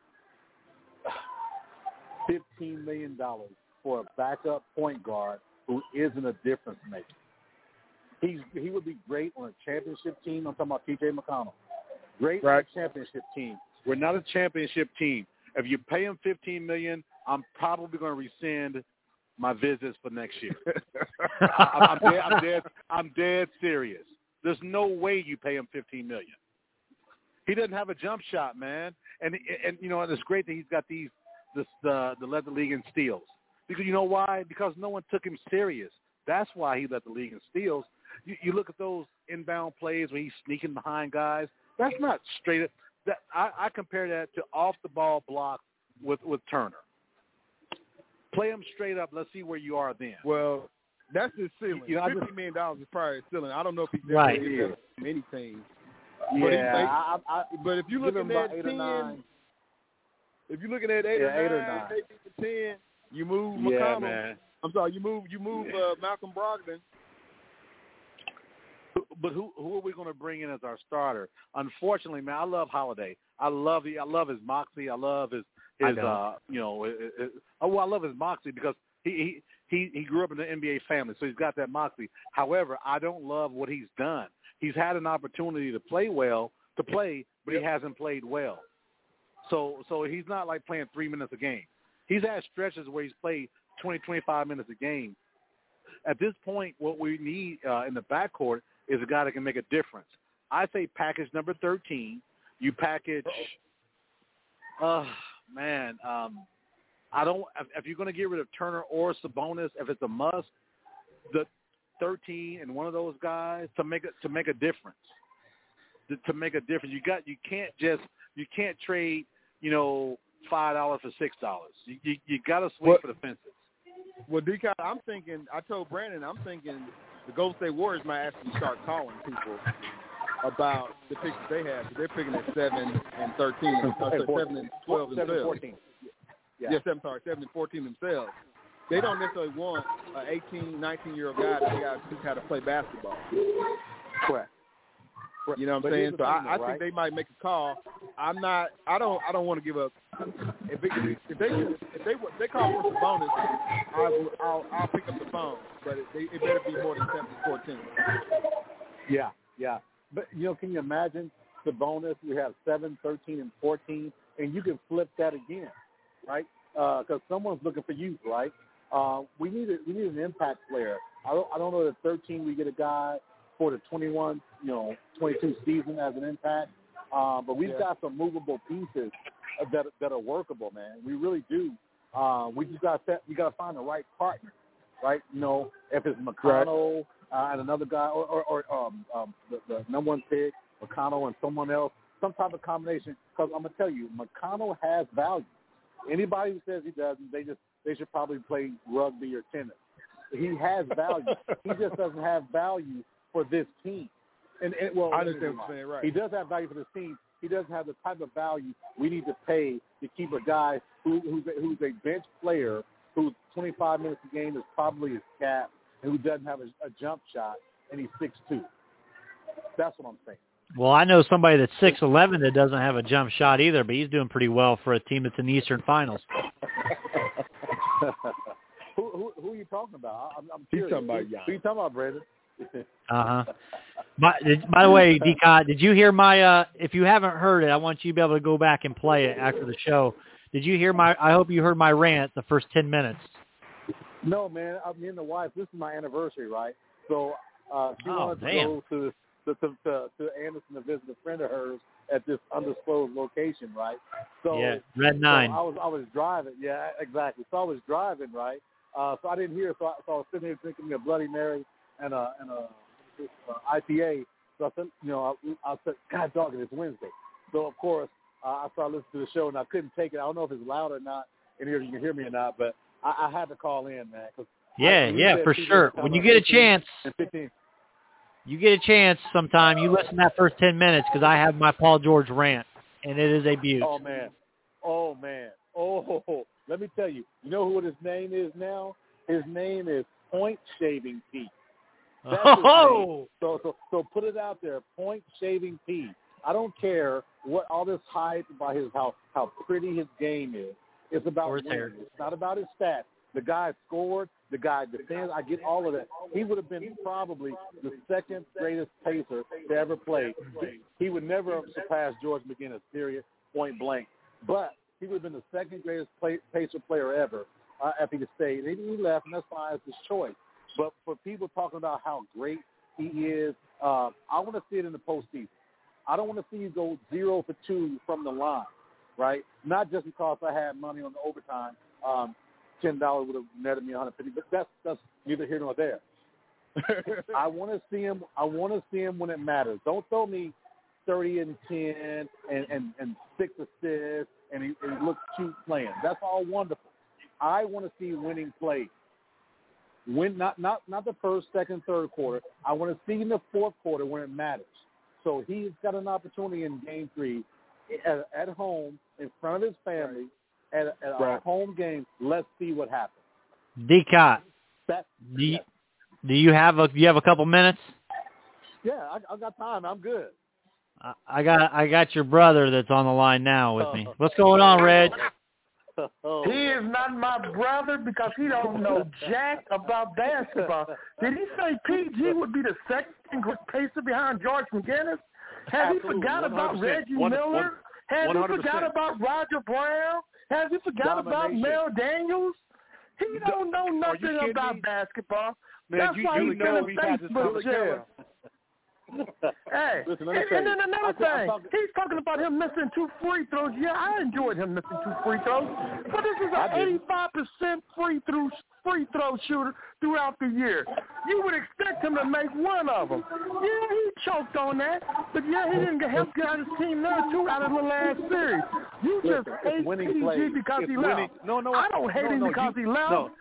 $15 million for a backup point guard who isn't a difference maker. He would be great on a championship team. I'm talking about T.J. McConnell. Great on a championship team. We're not a championship team. If you pay him $15 million, I'm probably going to rescind my visits for next year. I'm dead serious. There's no way you pay him $15 million. He doesn't have a jump shot, man. And it's great that he's got the led the league in steals. Because you know why? Because no one took him serious. That's why he led the league in steals. You look at those inbound plays when he's sneaking behind guys. That's not straight up. I compare that to off-the-ball blocks with Turner. Play him straight up. Let's see where you are then. Well, that's his ceiling. $50 million is probably his ceiling. I don't know if he's right. Many teams. Yeah, but if you're looking at 10, if you're looking at 8 or 9, maybe to 10, you move McConnell. Yeah, man. I'm sorry, you move Malcolm Brogdon. But who are we going to bring in as our starter? Unfortunately, man, I love Holiday. I love his moxie. I love his I love his moxie because he grew up in the NBA family, so he's got that moxie. However, I don't love what he's done. He's had an opportunity to play, but he hasn't played well. So he's not like playing 3 minutes a game. He's had stretches where he's played 20, 25 minutes a game. At this point, what we need in the backcourt is a guy that can make a difference. I say package number 13. You package, I don't. If you're going to get rid of Turner or Sabonis, if it's a must, the 13 and one of those guys to make a difference. To make a difference, you can't trade $5 for $6. You got to swing for the fences. Well, DK, I told Brandon, I'm thinking the Golden State Warriors might actually start calling people about the picks that they have. They're picking at 7 and 13, 7 and 12 themselves. 7 and 14. Yeah, 7 and 14 themselves. They don't necessarily want an 18, 19-year-old guy that they got to teach how to play basketball. Correct. You know what I'm saying? So I think they might make a call. I don't want to give up. If they call for Sabonis, I'll pick up the phone. But it better be more than 7 and 14. Yeah. But can you imagine Sabonis? You have 7, 13, and 14, and you can flip that again, right? Because someone's looking for youth, right? We need an impact player. I don't know that 13 we get a guy for the 21, 22 season as an impact. But we've got some movable pieces that are workable, man. We really do. We just got to find the right partner, right? If it's McConnell and another guy, or the number one pick, McConnell and someone else, some type of combination. Because I'm gonna tell you, McConnell has value. Anybody who says he doesn't, they should probably play rugby or tennis. He has value. He just doesn't have value for this team. And I understand what you're saying, right? He does have value for this team. He doesn't have the type of value we need to pay to keep a guy who's a bench player who's 25 minutes a game is probably his cap and who doesn't have a jump shot, and he's 6'2". That's what I'm saying. Well, I know somebody that's 6'11" that doesn't have a jump shot either, but he's doing pretty well for a team that's in the Eastern Finals. Who are you talking about? I'm curious. He's talking about Giannis. Who are you talking about, Brandon? By the way, D-Cot, did you hear my, if you haven't heard it, I want you to be able to go back and play it after the show. Did you hear I hope you heard my rant the first 10 minutes. No, man. Me and the wife, this is my anniversary, right? So she wanted to go to Anderson to visit a friend of hers at this undisclosed location, right? So yeah, Red 9. So I was driving. Yeah, exactly. So I was driving, right? So I didn't hear. So I was sitting here drinking me a Bloody Mary and a IPA. So I said, I said, God dog, it's Wednesday. So of course I started listening to the show and I couldn't take it. I don't know if it's loud or not in here, if you can hear me or not, but I had to call in, man. Yeah, for sure. When you get a chance, sometime, you listen to that first 10 minutes because I have my Paul George rant, and it is a beaut. Oh, man. Oh, let me tell you. You know what his name is now? His name is Point Shaving Pete. That's his name. So put it out there, Point Shaving Pete. I don't care what all this hype about how pretty his game is. It's about winning. It's not about his stats. The guy scored. The guy defends. I get all of that. He would have been probably the second greatest pacer to ever play. He would never have surpassed George McGinnis, period, point blank. But he would have been the second greatest pacer player ever if he stayed. He left, and that's fine. It's his choice. But for people talking about how great he is, I want to see it in the postseason. I don't want to see you go 0 for 2 from the line, right? Not just because I had money on the overtime. $10 would have netted me $150, but that's neither here nor there. I want to see him. I want to see him when it matters. Don't throw me 30 and 10 and 6 assists and he looks cute playing. That's all wonderful. I want to see winning play. Not the first, second, third quarter. I want to see in the fourth quarter when it matters. So he's got an opportunity in Game 3 at home in front of his family. At a home game, let's see what happens. D-Cot, do you have a couple minutes? Yeah, I got time. I'm good. I got your brother that's on the line now with me. What's going on, Reg? He is not my brother because he don't know jack about basketball. Did he say PG would be the second pacer behind George McGinnis? Has he forgot about Reggie Miller? Has he forgot about Roger Brown? Has he forgot about Mel Daniels? He don't know nothing about basketball. Man, That's why he's in a Facebook jail. Hey, listen, and then another thing, he's talking about him missing 2 free throws. Yeah, I enjoyed him missing 2 free throws, but this is an 85% free throw shooter throughout the year. You would expect him to make one of them. Yeah, he choked on that, but yeah, he didn't help get his team there too out of the last series. You just hate PG because he left. No, I don't hate him because he left. No.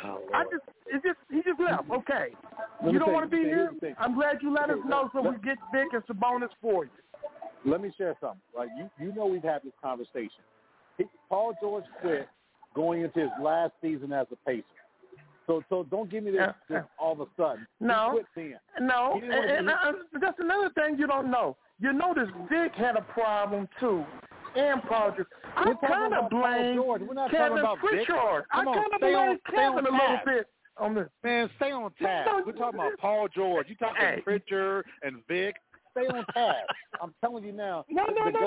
He just left. Okay. You don't want to be here? I'm glad you let us know so we get Vic and Sabonis for you. Let me share something. Right? You know we've had this conversation. Paul George quit going into his last season as a Pacer. So don't give me this all of a sudden. No. He quit then. No. And that's another thing you don't know. You notice Vic had a problem too. And Paul George. I kind of blame Kevin Pritchard. I kind of blame Kevin a little bit on this. Man, stay on task. We're talking about Paul George. You're talking about Pritchard and Vic. Stay on task. I'm telling you now. No.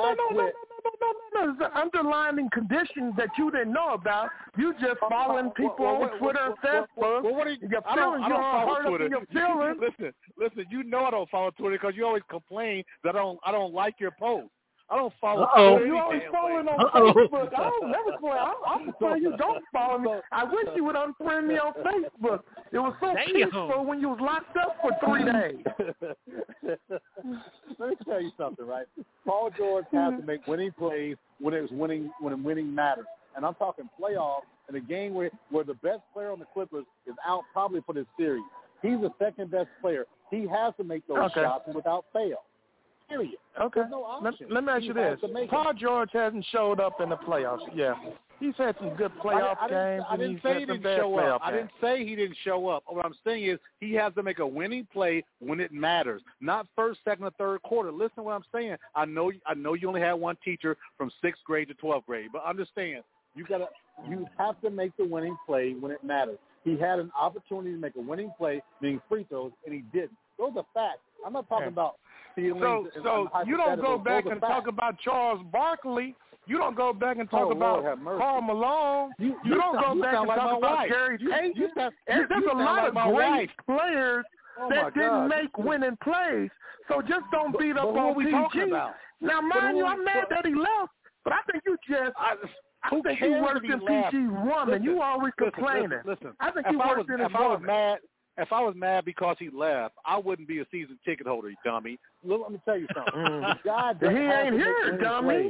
It's the underlying conditions that you didn't know about. You just following people on Twitter and Facebook. I don't follow Twitter. Listen, you know I don't follow Twitter because you always complain that I don't like your posts. I don't follow. You always following on Facebook. I don't never play. I'm sorry you don't follow me. I wish you would unfriend me on Facebook. It was so peaceful when you was locked up for 3 days. Let me tell you something, right? Paul George has to make winning plays when winning matters, and I'm talking playoffs in a game where the best player on the Clippers is out probably for this series. He's the second best player. He has to make those shots without fail. Period. Okay. No option. Let me ask you this. Paul George hasn't showed up in the playoffs. Yeah. He's had some good playoff games. I didn't say he didn't show up. I didn't say he didn't show up. What I'm saying is he has to make a winning play when it matters, not first, second, or third quarter. Listen to what I'm saying. I know you only had one teacher from 6th grade to 12th grade, but understand, you have to make the winning play when it matters. He had an opportunity to make a winning play, being free throws, and he didn't. Those are facts. I'm not talking about feelings. So you don't go back and talk about Charles Barkley. You don't go back and talk about Karl Malone. You don't go back and talk about Gary Payton. There's a lot of great players that didn't make winning plays. So just don't beat up on PG. Now, mind you, I'm mad that he left, but I think you just I think you worked in PG woman. You always complaining. Listen, I think you worked in his woman. If I was mad because he left, I wouldn't be a season ticket holder, you dummy. Let me tell you something. The guy he ain't here, dummy.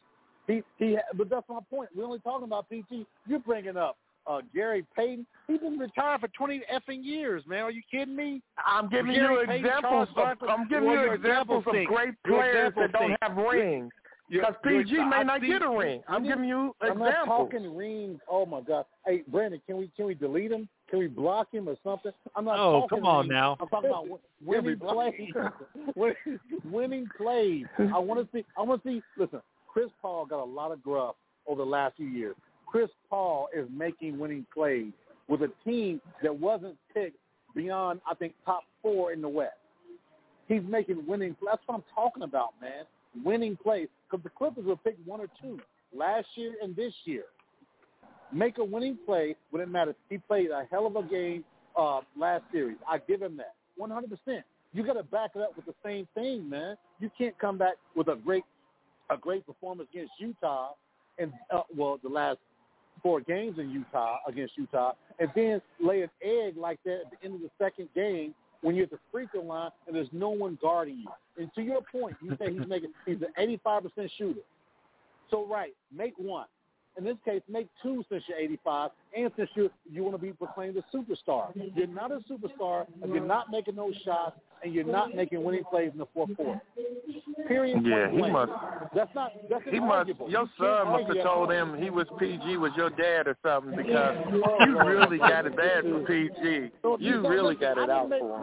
But that's my point. We're only talking about PG. You're bringing up Gary Payton. He's been retired for 20 effing years, man. Are you kidding me? I'm giving you examples of great players that don't have rings. Because PG may not get a ring. I'm giving you examples. I'm not talking rings. Oh my God! Hey, Brandon, can we delete him? Can we block him or something? I'm not talking. Oh, come on rings. now. I'm talking about winning plays. Winning plays. I want to see. Listen, Chris Paul got a lot of gruff over the last few years. Chris Paul is making winning plays with a team that wasn't picked beyond, I think, top 4 in the West. He's making winning plays. That's what I'm talking about, man. Winning plays. Because the Clippers were picked 1 or 2 last year and this year. Make a winning play when it matters. He played a hell of a game last series. I give him that 100%. You got to back it up with the same thing, man. You can't come back with a great performance against Utah and the last 4 games in against Utah, and then lay an egg like that at the end of the second game when you're at the free throw line and there's no one guarding you. And to your point, you say he's an 85% shooter. So make 1. In this case, make 2 since you're 85, and since you want to be proclaimed a superstar. You're not a superstar if you're not making those shots and you're not making winning plays in the fourth quarter. Period. Yeah, he must. That's arguable. Your son must have told him he was PG was your dad or something, because you really got it bad for PG. You really got it out for him.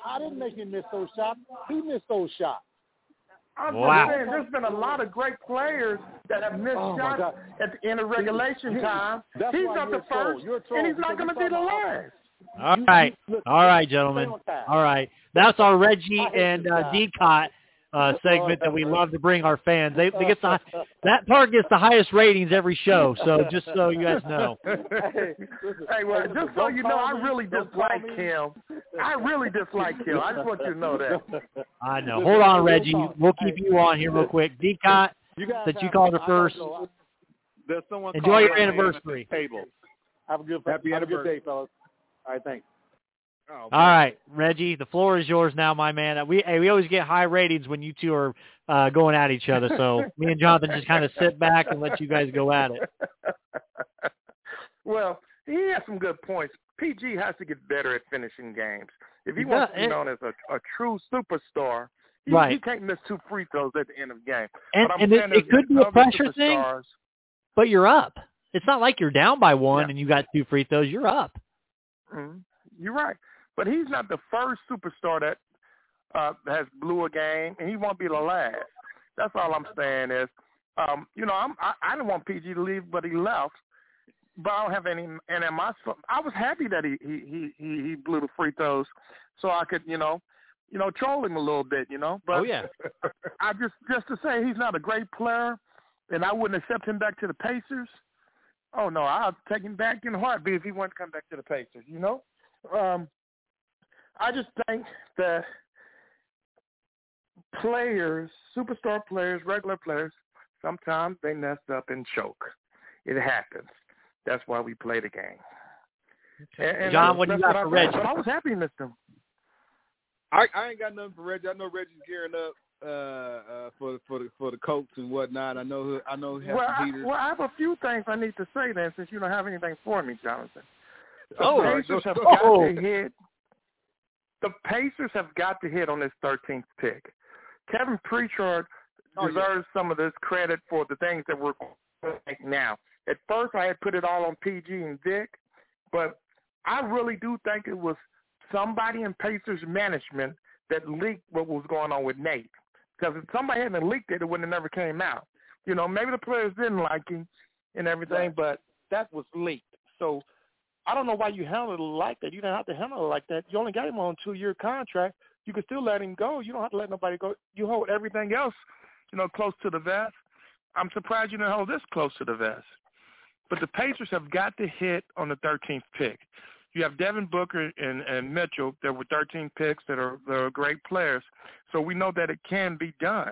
I didn't make him miss those shots. He missed those shots. I'm just saying, there's been a lot of great players that have missed shots at the end of regulation time. He's not the first, and he's not going to be the last. All right, gentlemen. All right. That's our Reggie and Decott segment that we love to bring our fans. They get that part gets the highest ratings every show. So just so you guys know. Hey, well, just so you know, I really dislike him. I just want you to know that. I know. Hold on, Reggie. We'll keep you on here real quick. Decott, since you called her first, enjoy your anniversary. Have a good day, fellas. All right, thanks. All right, Reggie, the floor is yours now, my man. We always get high ratings when you two are going at each other, so me and Jonathan just kind of sit back and let you guys go at it. Well, he has some good points. PG has to get better at finishing games. If he wants to be known as a true superstar, he can't miss 2 free throws at the end of the game. And it could be a pressure thing, but you're up. It's not like you're down by 1 and you got 2 free throws. You're up. Mm-hmm. You're right. But he's not the first superstar that has blew a game, and he won't be the last. That's all I'm saying is, I didn't want PG to leave, but he left. But I don't have any animosity. I was happy that he blew the free throws, so I could troll him a little bit, But I just to say he's not a great player, and I wouldn't accept him back to the Pacers. Oh no, I'll take him back in a heartbeat if he wanted to come back to the Pacers. I just think that players, superstar players, regular players, sometimes they mess up and choke. It happens. That's why we play the game. And John, what do you got for Reggie? But I was happy he missed him. I ain't got nothing for Reggie. I know Reggie's gearing up for the Colts and whatnot. I know he has some heaters. Well, I have a few things I need to say then, since you don't have anything for me, Jonathan. The Pacers have got to hit on this 13th pick. Kevin Pritchard deserves some of this credit for the things that we're going now. At first, I had put it all on PG and Vic, but I really do think it was somebody in Pacers management that leaked what was going on with Nate. Because if somebody hadn't leaked it, it wouldn't have never came out. Maybe the players didn't like him and everything, but that was leaked. So I don't know why you handled it like that. You didn't have to handle it like that. You only got him on a 2-year contract. You could still let him go. You don't have to let nobody go. You hold everything else, close to the vest. I'm surprised you didn't hold this close to the vest. But the Pacers have got to hit on the 13th pick. You have Devin Booker and Mitchell. There were 13 picks that are great players. So we know that it can be done.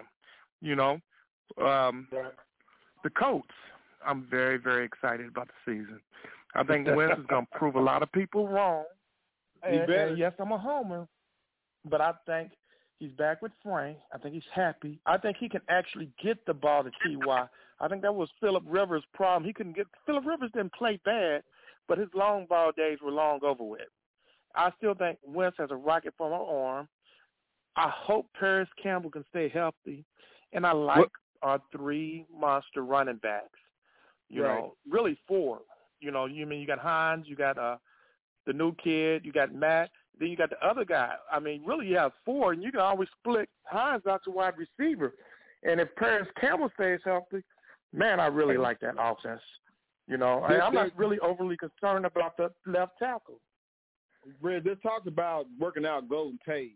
The Colts, I'm very, very excited about the season. I think Wentz is going to prove a lot of people wrong. And yes, I'm a homer, but I think he's back with Frank. I think he's happy. I think he can actually get the ball to T.Y. I think that was Phillip Rivers' problem. Phillip Rivers didn't play bad, but his long ball days were long over with. I still think Wentz has a rocket for my arm. I hope Paris Campbell can stay healthy, and I like our 3 monster running backs. Really 4. You got Hines, you got the new kid, you got Matt, then you got the other guy. I mean, really you have 4, and you can always split Hines out to wide receiver. And if Paris Campbell stays healthy, man, I really like that offense. I'm not really overly concerned about the left tackle. Red, this talks about working out Golden Tate.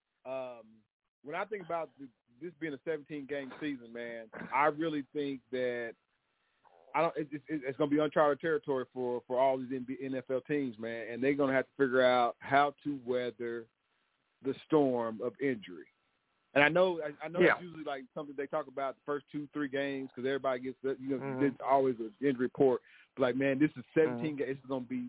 When I think about this being a 17-game season, man, I really think that it's going to be uncharted territory for all these NFL teams, man, and they're going to have to figure out how to weather the storm of injury. And I know it's usually like something they talk about the first 2-3 games because everybody gets there's always an injury report. But like, man, this is 17 games. It's going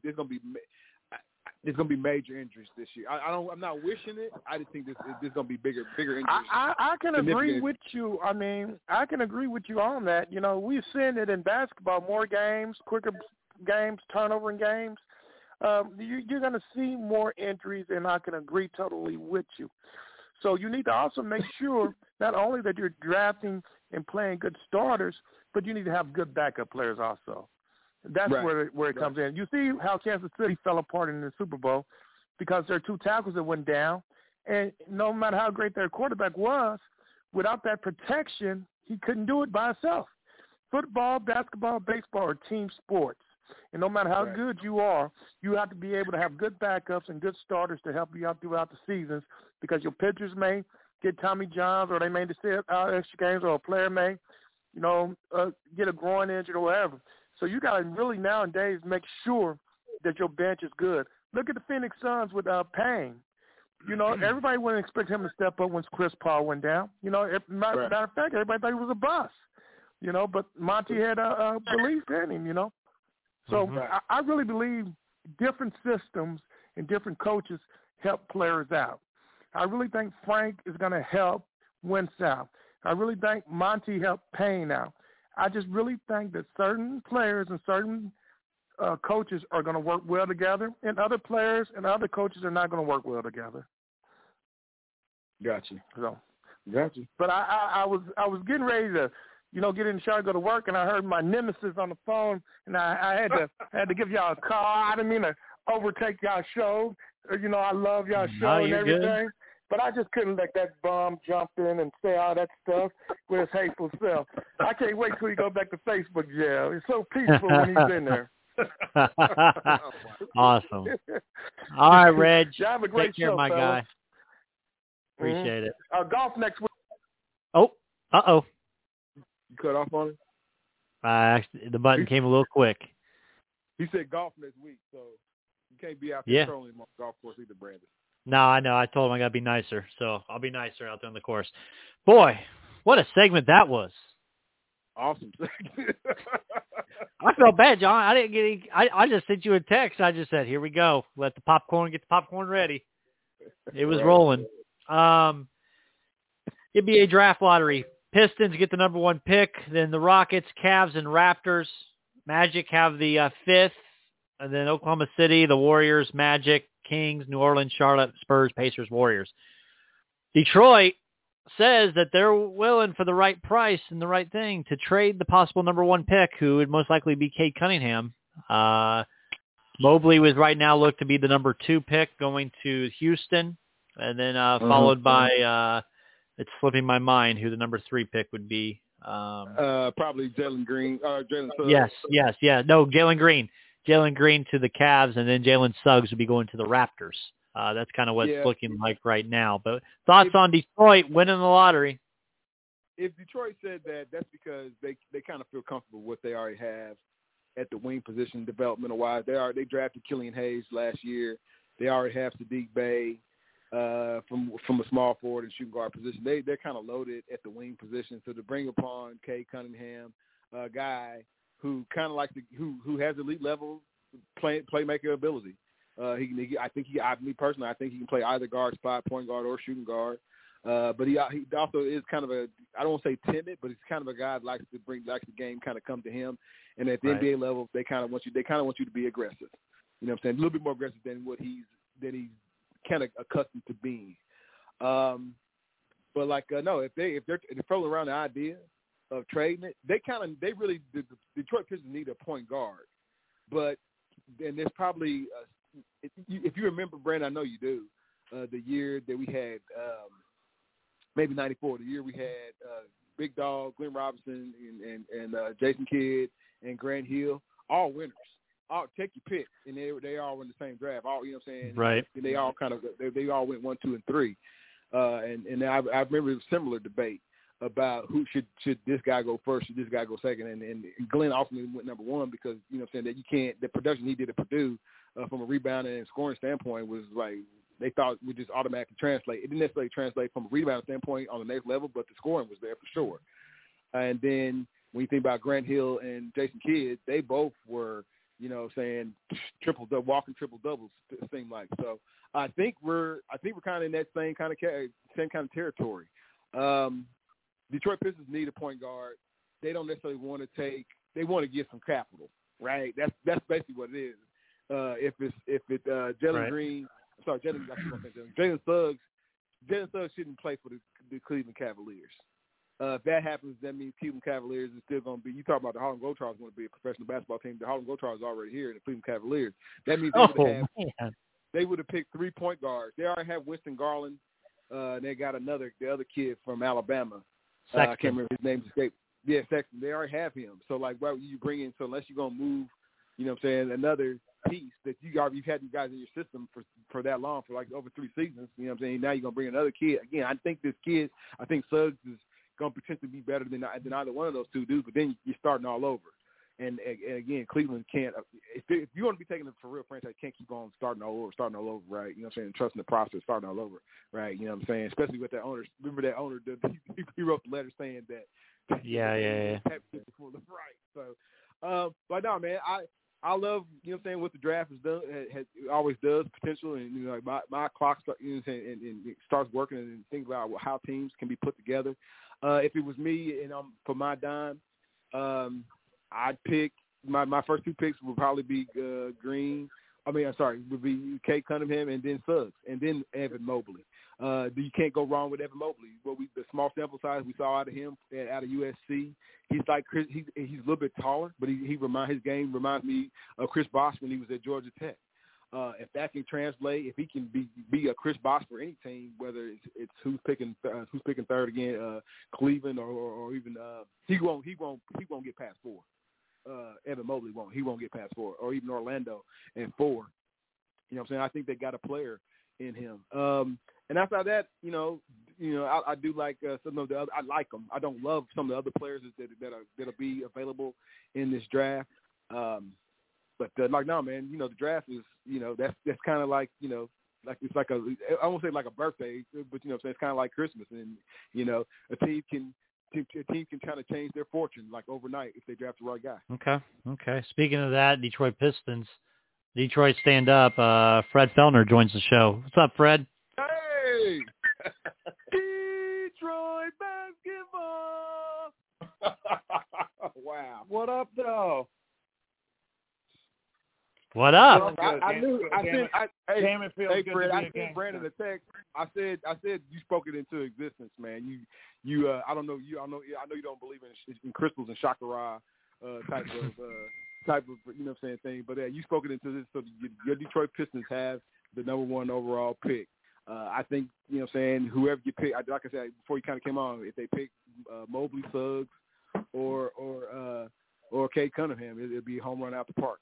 to be major injuries this year. I'm not wishing it. I just think this is going to be bigger injuries. I can agree with you. I mean, I can agree with you on that. We've seen it in basketball, more games, quicker games, turnover in games. You're going to see more injuries, and I can agree totally with you. So you need to also make sure not only that you're drafting and playing good starters, but you need to have good backup players also. That's where it comes in. You see how Kansas City fell apart in the Super Bowl because there are 2 tackles that went down, And no matter how great their quarterback was, without that protection, he couldn't do it by himself. Football, basketball, baseball are team sports. And no matter how good you are, you have to be able to have good backups and good starters to help you out throughout the seasons, because your pitchers may get Tommy Johns, or they may just sit out extra games, or a player may, get a groin injury or whatever. So you got to really nowadays make sure that your bench is good. Look at the Phoenix Suns with Payne. Everybody wouldn't expect him to step up once Chris Paul went down. Matter of fact, everybody thought he was a bust. But Monty had belief in him. So I really believe different systems and different coaches help players out. I really think Frank is going to help Wentz out. I really think Monty helped Payne out. I just really think that certain players and certain coaches are going to work well together, and other players and other coaches are not going to work well together. Gotcha. So, gotcha. But I was getting ready to, get in the shower, go to work, and I heard my nemesis on the phone, and I had to give y'all a call. I didn't mean to overtake y'all show. I love y'all show and everything. Good. But I just couldn't let that bum jump in and say all that stuff with his hateful self. I can't wait till he go back to Facebook jail. It's so peaceful when he's in there. Awesome. All right, Reg. Yeah, have a great Take care, show, my fellas. guy. Appreciate it. Golf next week. Oh, uh-oh. You cut off on it? Actually, the button came a little quick. He said golf next week, so you can't be out there trolling him on the golf course either, Brandon. No, I know. I told him I got to be nicer, so I'll be nicer out there on the course. Boy, what a segment that was. Awesome. I felt bad, John. I didn't get any, I just sent you a text. I just said, here we go. Get the popcorn ready. It was rolling. NBA draft lottery. Pistons get the number 1 pick. Then the Rockets, Cavs, and Raptors. Magic have the 5th. And then Oklahoma City, the Warriors, Magic, Kings, New Orleans, Charlotte, Spurs, Pacers, Warriors. Detroit says that they're willing for the right price and the right thing to trade the possible number 1 pick, who would most likely be Cade Cunningham. Mobley was right now looked to be the number 2 pick going to Houston, and then followed by, it's slipping my mind who the number 3 pick would be. Probably Jalen Green. Jalen Suggs. Yes. No, Jalen Green. Jalen Green to the Cavs, and then Jalen Suggs would be going to the Raptors. That's kind of what it's looking like right now. But thoughts on Detroit winning the lottery? If Detroit said that, that's because they kind of feel comfortable with what they already have at the wing position developmental-wise. They drafted Killian Hayes last year. They already have Sadiq Bey from a small forward and shooting guard position. They're kind of loaded at the wing position. So to bring upon Cade Cunningham, a guy who kind of like who has elite level playmaker ability. I think he can play either guard spot, point guard, or shooting guard. But he also is kind of I don't want to say timid, but he's kind of a guy that likes the game kind of come to him. And at the NBA level, they kind of want you to be aggressive. You know what I'm saying? A little bit more aggressive than what he's kind of accustomed to being. But if they're throwing around the idea of trading it, the Detroit Pistons need a point guard. But then there's probably if you remember, Brandon, I know you do, the year that we had maybe 94, the year we had Big Dog, Glenn Robinson, and Jason Kidd and Grant Hill, all winners. Take your pick, and they all were in the same draft. All, you know what I'm saying? Right. And they all they all went 1, 2, and 3. And I remember a similar debate about who should this guy go first, should this guy go second, and Glenn ultimately went number 1 because, you know what I'm saying, that the production he did at Purdue from a rebounding and scoring standpoint was like they thought would just automatically translate. It didn't necessarily translate from a rebounding standpoint on the next level, but the scoring was there for sure. And then when you think about Grant Hill and Jason Kidd, they both were, you know, saying walking triple doubles, it seemed like. So I think we're kind of in that same kind of territory. Detroit Pistons need a point guard. They don't necessarily want to take. They want to get some capital, right? That's basically what it is. If it's Jalen Green, Jalen Suggs shouldn't play for the Cleveland Cavaliers. If that happens, that means Cleveland Cavaliers is still going to be. You talk about the Harlem Globetrotters going to be a professional basketball team. The Harlem Globetrotters are already here in the Cleveland Cavaliers. That means they would have picked 3 point guards. They already have Winston Garland They got the other kid from Alabama. Sexton. I can't remember his name. Escaped. Yeah, Sexton. They already have him. So, like, why would you bring in? So, unless you're gonna move, you know what I'm saying, another piece that you've had you guys in your system for that long, for like over 3 seasons. You know what I'm saying? Now you're gonna bring another kid. Again, I think Suggs is gonna potentially be better than either one of those two dudes. But then you're starting all over. And again, Cleveland can't. If you want to be taking it for real franchise, can't keep on starting all over, right? You know what I'm saying? Trusting the process, starting all over, right? You know what I'm saying? Especially with that owner. Remember that owner? He wrote the letter saying that. Yeah. Right. So, but no, man, I love, you know what I'm saying, what the draft has done. It always does potential, and you know, like my clock starts, you know what I'm saying, and it starts working, and things about how teams can be put together. If it was me and for my dime. I'd pick my first 2 picks would probably be would be Cade Cunningham and then Suggs and then Evan Mobley. You can't go wrong with Evan Mobley. The small sample size we saw out of him out of USC, he's like he's a little bit taller, but his game reminds me of Chris Bosh when he was at Georgia Tech. If that can translate, if he can be a Chris Bosh for any team, whether it's who's picking third again, Cleveland or even he won't get past 4. Evan Mobley won't. He won't get past 4, or even Orlando and 4. You know what I'm saying? I think they got a player in him. And outside that, I do like some of the other. I like them. I don't love some of the other players that'll be available in this draft. But like no, man, the draft is, that's kind of like, like it's like I won't say like a birthday, but what I'm saying, it's kind of like Christmas, and a team can kind of change their fortune like overnight if they draft the right guy. Okay. Speaking of that, Detroit Pistons, Detroit stand up. Fred Fellner joins the show. What's up, Fred? Hey, Detroit basketball. Wow. What up, though? What up? I sent Brandon a text. I said you spoke it into existence, man. You I know you don't believe in crystals and chakra type of thing, but you spoke it into this. So your Detroit Pistons have the number 1 overall pick. I think whoever you pick, like I said before you kind of came on, if they pick Mobley, Suggs, or Cade Cunningham, it'd be a home run out the park.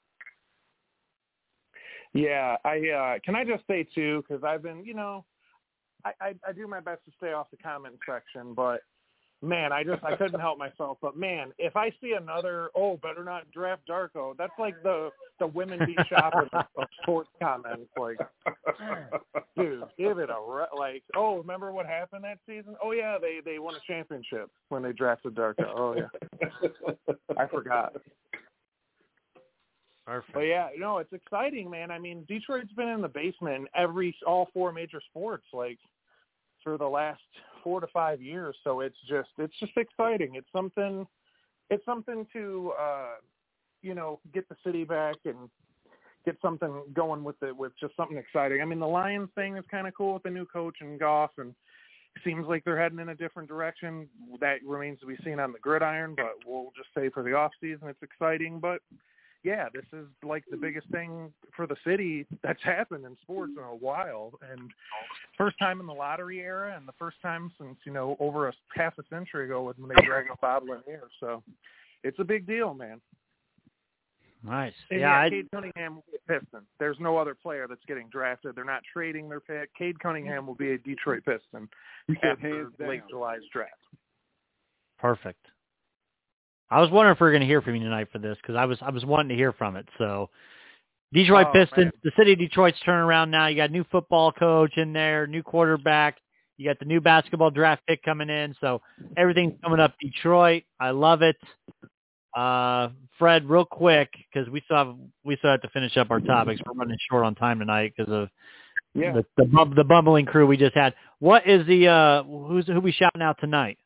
Yeah, can I just say too, because I've been, I do my best to stay off the comment section, but man, I couldn't help myself. But man, if I see another, better not draft Darko, that's like the women be shopping of sports comments. Like, dude, give it remember what happened that season? Oh yeah, they won a championship when they drafted Darko. Oh yeah, I forgot. Perfect. But yeah, it's exciting, man. I mean, Detroit's been in the basement in all 4 major sports, like, for the last 4 to 5 years. So it's just exciting. It's something to, get the city back and get something going with just something exciting. I mean, the Lions thing is kind of cool with the new coach and Goff, and it seems like they're heading in a different direction. That remains to be seen on the gridiron, but we'll just say for the off season, it's exciting. But yeah, this is like the biggest thing for the city that's happened in sports in a while, and first time in the lottery era, and the first time since, over half a century ago when they dragged Bob Lanier. So it's a big deal, man. Nice. And yeah, Cade Cunningham will be a Piston. There's no other player that's getting drafted. They're not trading their pick. Cade Cunningham will be a Detroit Piston after late July's draft. Perfect. I was wondering if we were going to hear from you tonight for this, because I was wanting to hear from it. So Detroit Pistons, man. The city of Detroit's turning around now. You got a new football coach in there, new quarterback. You got the new basketball draft pick coming in. So everything's coming up Detroit. I love it. Fred, real quick, because we still have to finish up our topics. We're running short on time tonight because of the bumbling crew we just had. What is who we shouting out tonight?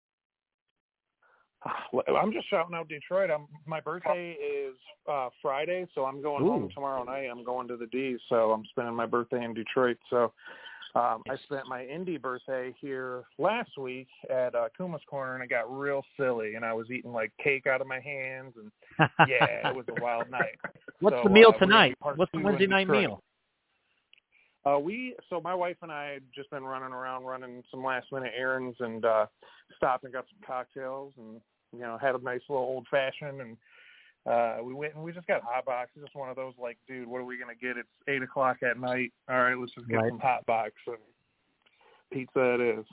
I'm just shouting out Detroit. My birthday is Friday, so I'm going home tomorrow night. I'm going to the D, so I'm spending my birthday in Detroit. So I spent my Indy birthday here last week at Kuma's Corner, and it got real silly, and I was eating like cake out of my hands, and yeah, it was a wild night. What's the meal tonight? What's the Wednesday night meal? So my wife and I had just been running around, running some last-minute errands, and stopped and got some cocktails, and had a nice little old-fashioned, and we went and we just got hot box. It's just one of those like, dude, what are we gonna get? It's 8:00 at night. All right, let's just get some hot box and pizza. It is.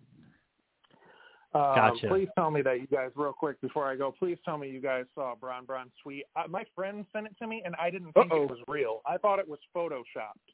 Gotcha. Please tell me that you guys, real quick before I go, please tell me you guys saw Bron tweet. My friend sent it to me, and I didn't think it was real. I thought it was photoshopped.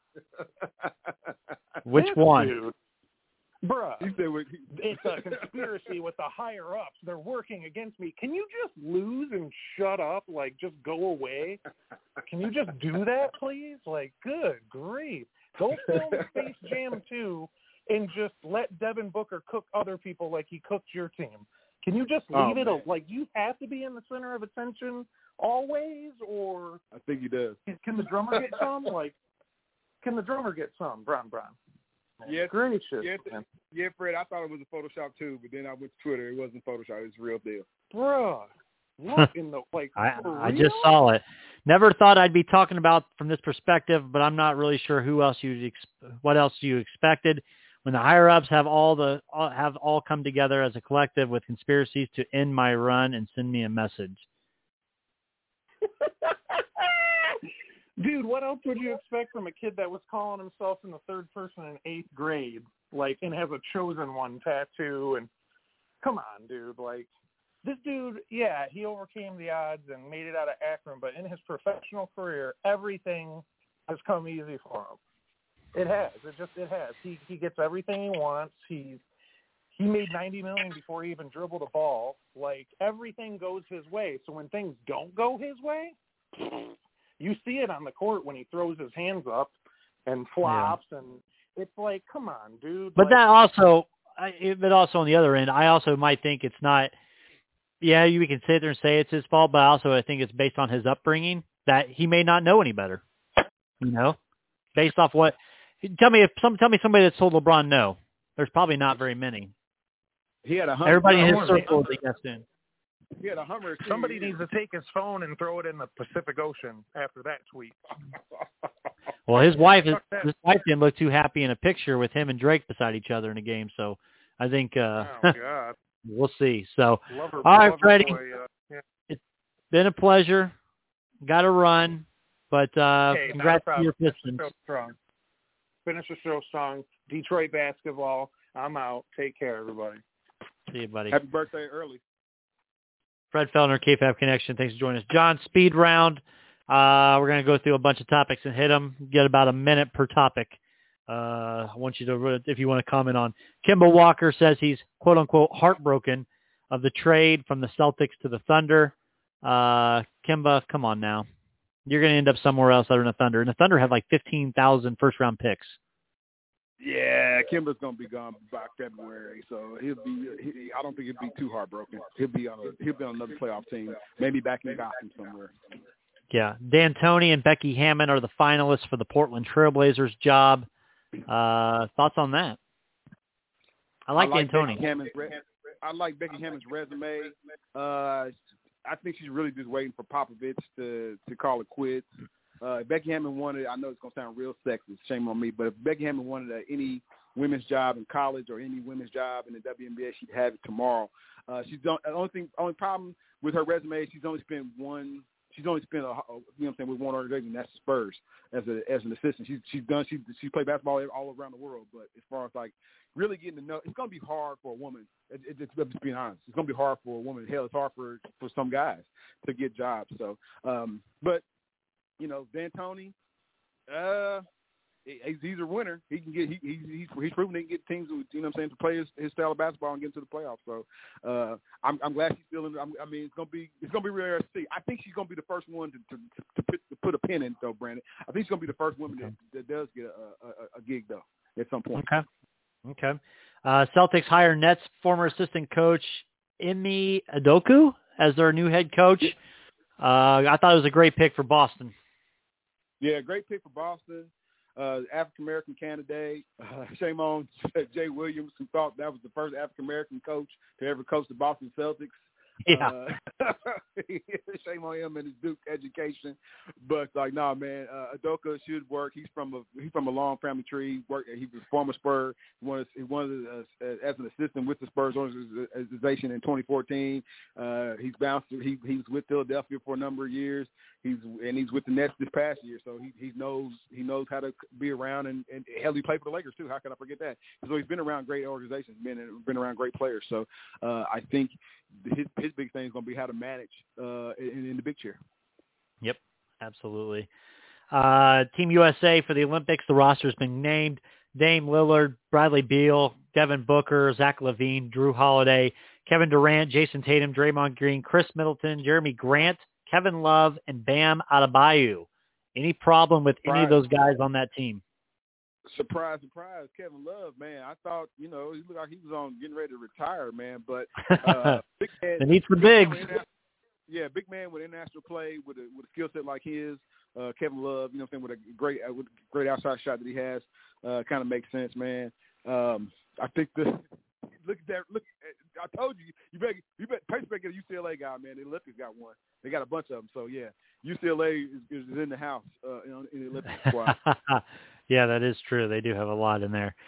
Which one? Dude, bruh, it's a conspiracy with the higher-ups. They're working against me. Can you just lose and shut up? Like, just go away? Can you just do that, please? Like, good grief. Go film Space Jam 2 and just let Devin Booker cook other people like he cooked your team. Can you just leave it? Like, you have to be in the center of attention always, or I think he does. Can the drummer get some? Like, can the drummer get some? Bron. Yeah, gracious. Yeah, Fred. I thought it was a Photoshop too, but then I went to Twitter. It wasn't Photoshop. It's real deal. Bruh, what in the like? I just saw it. Never thought I'd be talking about from this perspective, but I'm not really sure what else you expected. When the higher ups have all come together as a collective with conspiracies to end my run and send me a message. Dude, what else would you expect from a kid that was calling himself in the third person in 8th grade, like, and has a Chosen One tattoo? And come on, dude, like, this dude, yeah, he overcame the odds and made it out of Akron, but in his professional career, everything has come easy for him. It has. It has. He gets everything he wants. He made $90 million before he even dribbled a ball. Like, everything goes his way. So when things don't go his way, you see it on the court when he throws his hands up and flops, and it's like, come on, dude. But that also, on the other end, I also might think it's not. Yeah, you can sit there and say it's his fault, but also I think it's based on his upbringing that he may not know any better. Based off what. Tell me somebody that's told LeBron no. There's probably not very many. He had a Hummer. Everybody in his circle is against him. He had a Hummer. Somebody needs to take his phone and throw it in the Pacific Ocean after that tweet. Well, his wife didn't look too happy in a picture with him and Drake beside each other in a game. So I think we'll see. So all right, Freddie, it's been a pleasure. Got to run, but congrats to your Pistons. Finish the show strong. Detroit basketball. I'm out. Take care, everybody. See you, buddy. Happy birthday early. Fred Feltner, KFAB Connection. Thanks for joining us. John, speed round. We're going to go through a bunch of topics and hit them. Get about a minute per topic. I want you to, if you want to comment on. Kemba Walker says he's, quote, unquote, heartbroken of the trade from the Celtics to the Thunder. Kemba, come on now. You're going to end up somewhere else other than the Thunder. And the Thunder have like 15,000 first-round picks. Yeah, Kemba's going to be gone by February, so I don't think he'll be too heartbroken. He'll be on another playoff team, maybe back in Gotham somewhere. Yeah, D'Antoni and Becky Hammon are the finalists for the Portland Trailblazers job. Thoughts on that? I like D'Antoni. I like Becky Hammon's resume. I think she's really just waiting for Popovich to call it quits. Becky Hammon wanted, I know it's going to sound real sexist, shame on me, but if Becky Hammon wanted any women's job in college or any women's job in the WNBA, she'd have it tomorrow. Only problem with her resume is she's only spent with one organization, that's the Spurs as an assistant. She's played basketball all around the world, but as far as like really getting to know, it's going to be hard for a woman. It's just being honest. It's going to be hard for a woman. Hell, it's hard for some guys to get jobs. So, but D'Antoni, he's a winner. He can get. He's proven he can get teams. To play his style of basketball and get into the playoffs. So, I'm glad she's still in. It's gonna be really hard to see. I think she's gonna be the first one to put a pin in though, Brandon. I think she's gonna be the first woman that does get a gig though at some point. Okay. Celtics hire Nets former assistant coach Ime Udoka as their new head coach. I thought it was a great pick for Boston. Yeah, great pick for Boston. African-American candidate. Shame on Jay Williams, who thought that was the first African-American coach to ever coach the Boston Celtics. Yeah. Shame on him and his Duke education. But like, nah, man, Udoka should work. He's from a long family tree. He was a former Spur. He was as an assistant with the Spurs organization in 2014. He's bounced. He was with Philadelphia for a number of years. He's with the Nets this past year, so he knows how to be around and hell, he played for the Lakers too. How can I forget that? So he's been around great organizations, been around great players. So I think his big thing is going to be how to manage in the big chair. Yep, absolutely. Team USA for the Olympics. The roster has been named: Dame Lillard, Bradley Beal, Devin Booker, Zach LaVine, Drew Holiday, Kevin Durant, Jason Tatum, Draymond Green, Chris Middleton, Jeremy Grant, Kevin Love, and Bam Adebayo. Any problem with any of those guys on that team? Surprise, Kevin Love, man. I thought, he looked like he was getting ready to retire, man. But big man, they need some bigs. Big man with international play, with a skill set like his. Kevin Love, with a great outside shot that he has, kind of makes sense, man. I think look at that. Look, I told you, you bet Pace better get a UCLA guy, man. The Olympics got one. They got a bunch of them. So yeah, UCLA is in the house in the Olympic squad. Yeah, that is true. They do have a lot in there.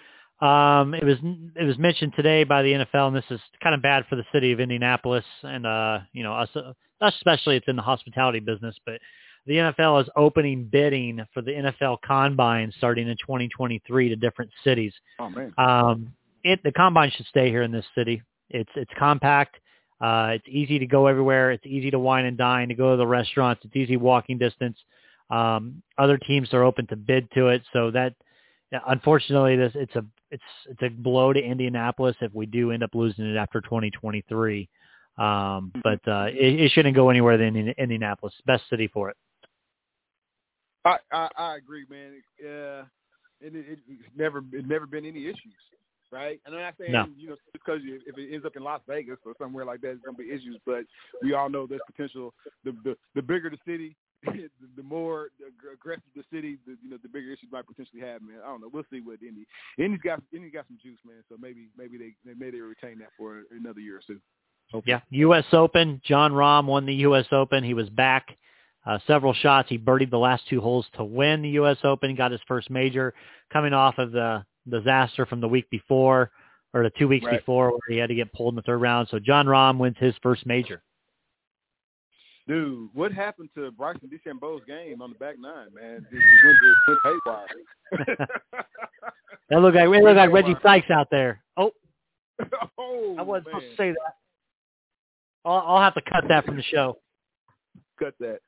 It was mentioned today by the NFL, and this is kind of bad for the city of Indianapolis, and us especially. It's in the hospitality business, but the NFL is opening bidding for the NFL Combine starting in 2023 to different cities. Oh man. The Combine should stay here in this city. It's compact. It's easy to go everywhere. It's easy to wine and dine, to go to the restaurants. It's easy walking distance. Other teams are open to bid to it. So that, unfortunately, it's a blow to Indianapolis if we do end up losing it after 2023. But it shouldn't go anywhere than Indianapolis. Best city for it. I agree, man. It's never been any issues. Right, and I'm not saying because if it ends up in Las Vegas or somewhere like that, it's going to be issues. But we all know there's potential. The bigger the city, the more aggressive the city, the bigger issues might potentially have. Man, I don't know. We'll see what Indy's got some juice, man. So maybe they retain that for another year or two. Hopefully. Yeah, U.S. Open. John Rahm won the U.S. Open. He was back. Several shots. He birdied the last 2 holes to win the U.S. Open. He got his first major, coming off of the disaster from the week before, or the 2 weeks before, where he had to get pulled in the 3rd round. So John Rahm wins his first major. Dude, what happened to Bryson DeChambeau's game on the back 9, man? It went haywire. That looked like Reggie Sykes out there. Oh, I wasn't supposed to say that. I'll have to cut that from the show. Cut that.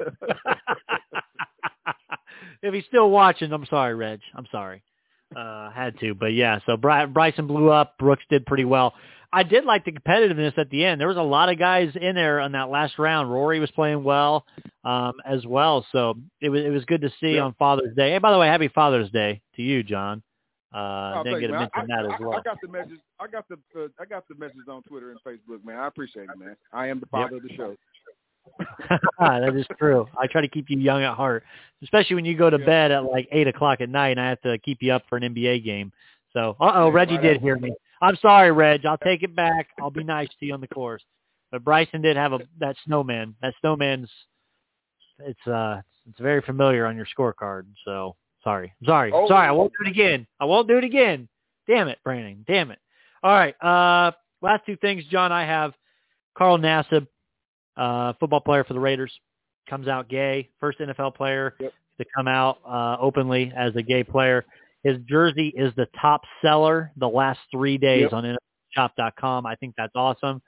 If he's still watching, I'm sorry, Reg. I'm sorry. Had to, but yeah. So Bryson blew up. Brooks did pretty well. I did like the competitiveness at the end. There was a lot of guys in there on that last round. Rory was playing well as well. So it was good to see on Father's Day. Hey, by the way, happy Father's Day to you, John. Didn't get to mention that as well. I got the message. I got the message on Twitter and Facebook, man. I appreciate it, man. I am the father of the show. That is true. I try to keep you young at heart, especially when you go to bed at like 8 o'clock at night and I have to keep you up for an NBA game. So, Reggie did hear me. I'm sorry, Reg. I'll take it back. I'll be nice to you on the course. But Bryson did have that snowman. That snowman's it's very familiar on your scorecard. So sorry. Sorry. I won't do it again. Damn it, Brandon. Damn it. All right. Last 2 things, John. I have Carl Nassib. Football player for the Raiders, comes out gay. First NFL player to come out openly as a gay player. His jersey is the top seller the last 3 days on NFLshop.com. I think that's awesome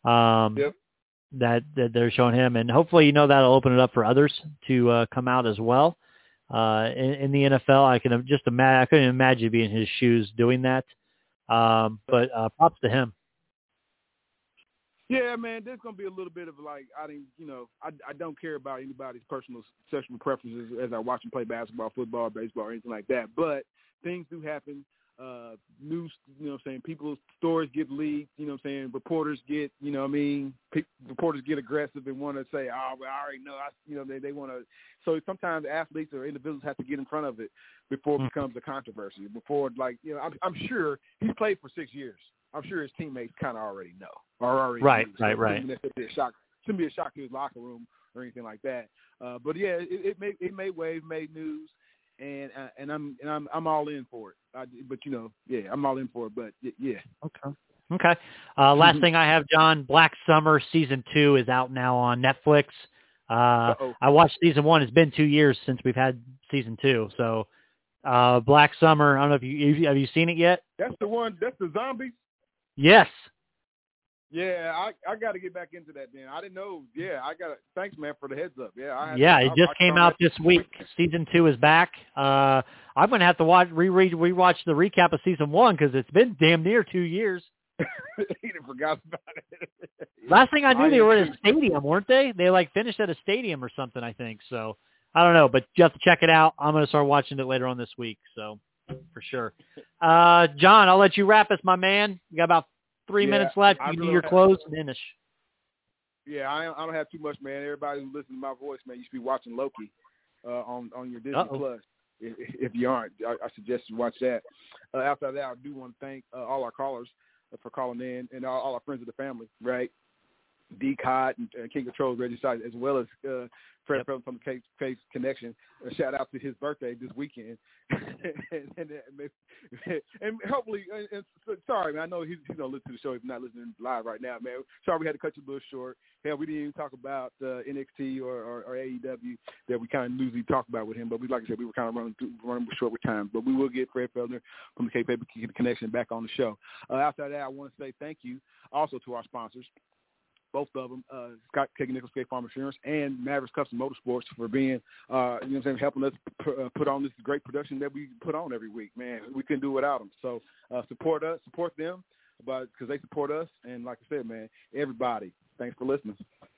that they're showing him. And hopefully, that'll open it up for others to come out as well. In the NFL, I couldn't imagine being in his shoes doing that. But props to him. Yeah, man, there's going to be a little bit of I don't care about anybody's personal sexual preferences as I watch them play basketball, football, baseball, or anything like that. But things do happen. News, people's stories get leaked, reporters get, reporters get aggressive and want to say, I already know, they want to. So sometimes athletes or individuals have to get in front of it before it becomes a controversy. Before, I'm sure he's played for 6 years. I'm sure his teammates kind of already know. or already right. Shouldn't be a shock to his locker room or anything like that. But yeah, it made waves, made news, and I'm all in for it. I'm all in for it. But yeah. Okay. Last thing I have, John, Black Summer Season 2 is out now on Netflix. I watched Season 1. It's been 2 years since we've had Season 2. So Black Summer, I don't know if have you seen it yet? That's the one. That's the zombies? Yes. Yeah, I got to get back into that, man. I didn't know. Yeah, thanks, man, for the heads up. Yeah, it just came out this week. Season 2 is back. I'm going to have to rewatch the recap of Season 1 because it's been damn near 2 years. He forgot about it. Last thing I knew, they were at a stadium, weren't they? They finished at a stadium or something, I think. So I don't know, but you have to check it out. I'm going to start watching it later on this week, so for sure. John, I'll let you wrap us, my man. You got about 3 minutes left. You can do your close and finish. Yeah, I don't have too much, man. Everybody who listens to my voice, man, you should be watching Loki on your Disney Plus. If you aren't, I suggest you watch that. After that, I do want to thank all our callers for calling in, and all our friends of the family, right? D. Cod and King Control, Reggie Side, as well as Fred Felton from the Case Connection. Shout out to his birthday this weekend, and hopefully, sorry, man, I know he's gonna listen to the show if you're not listening live right now, man. Sorry we had to cut you a little short. Hell, we didn't even talk about NXT or AEW that we kind of usually talk about with him, but like I said, we were kind of running short with time. But we will get Fred Felton from the K-Paper Connection back on the show. After that, I want to say thank you also to our sponsors. Both of them, Scott Nichols, State Farm Insurance, and Mavericks Custom Motorsports for being, helping us put on this great production that we put on every week. Man, we couldn't do without them. So support them, because they support us. And like I said, man, everybody, thanks for listening.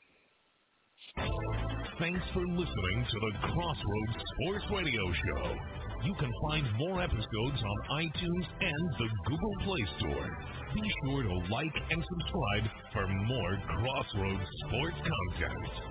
Thanks for listening to the Crossroads Sports Radio Show. You can find more episodes on iTunes and the Google Play Store. Be sure to like and subscribe for more Crossroads Sports content.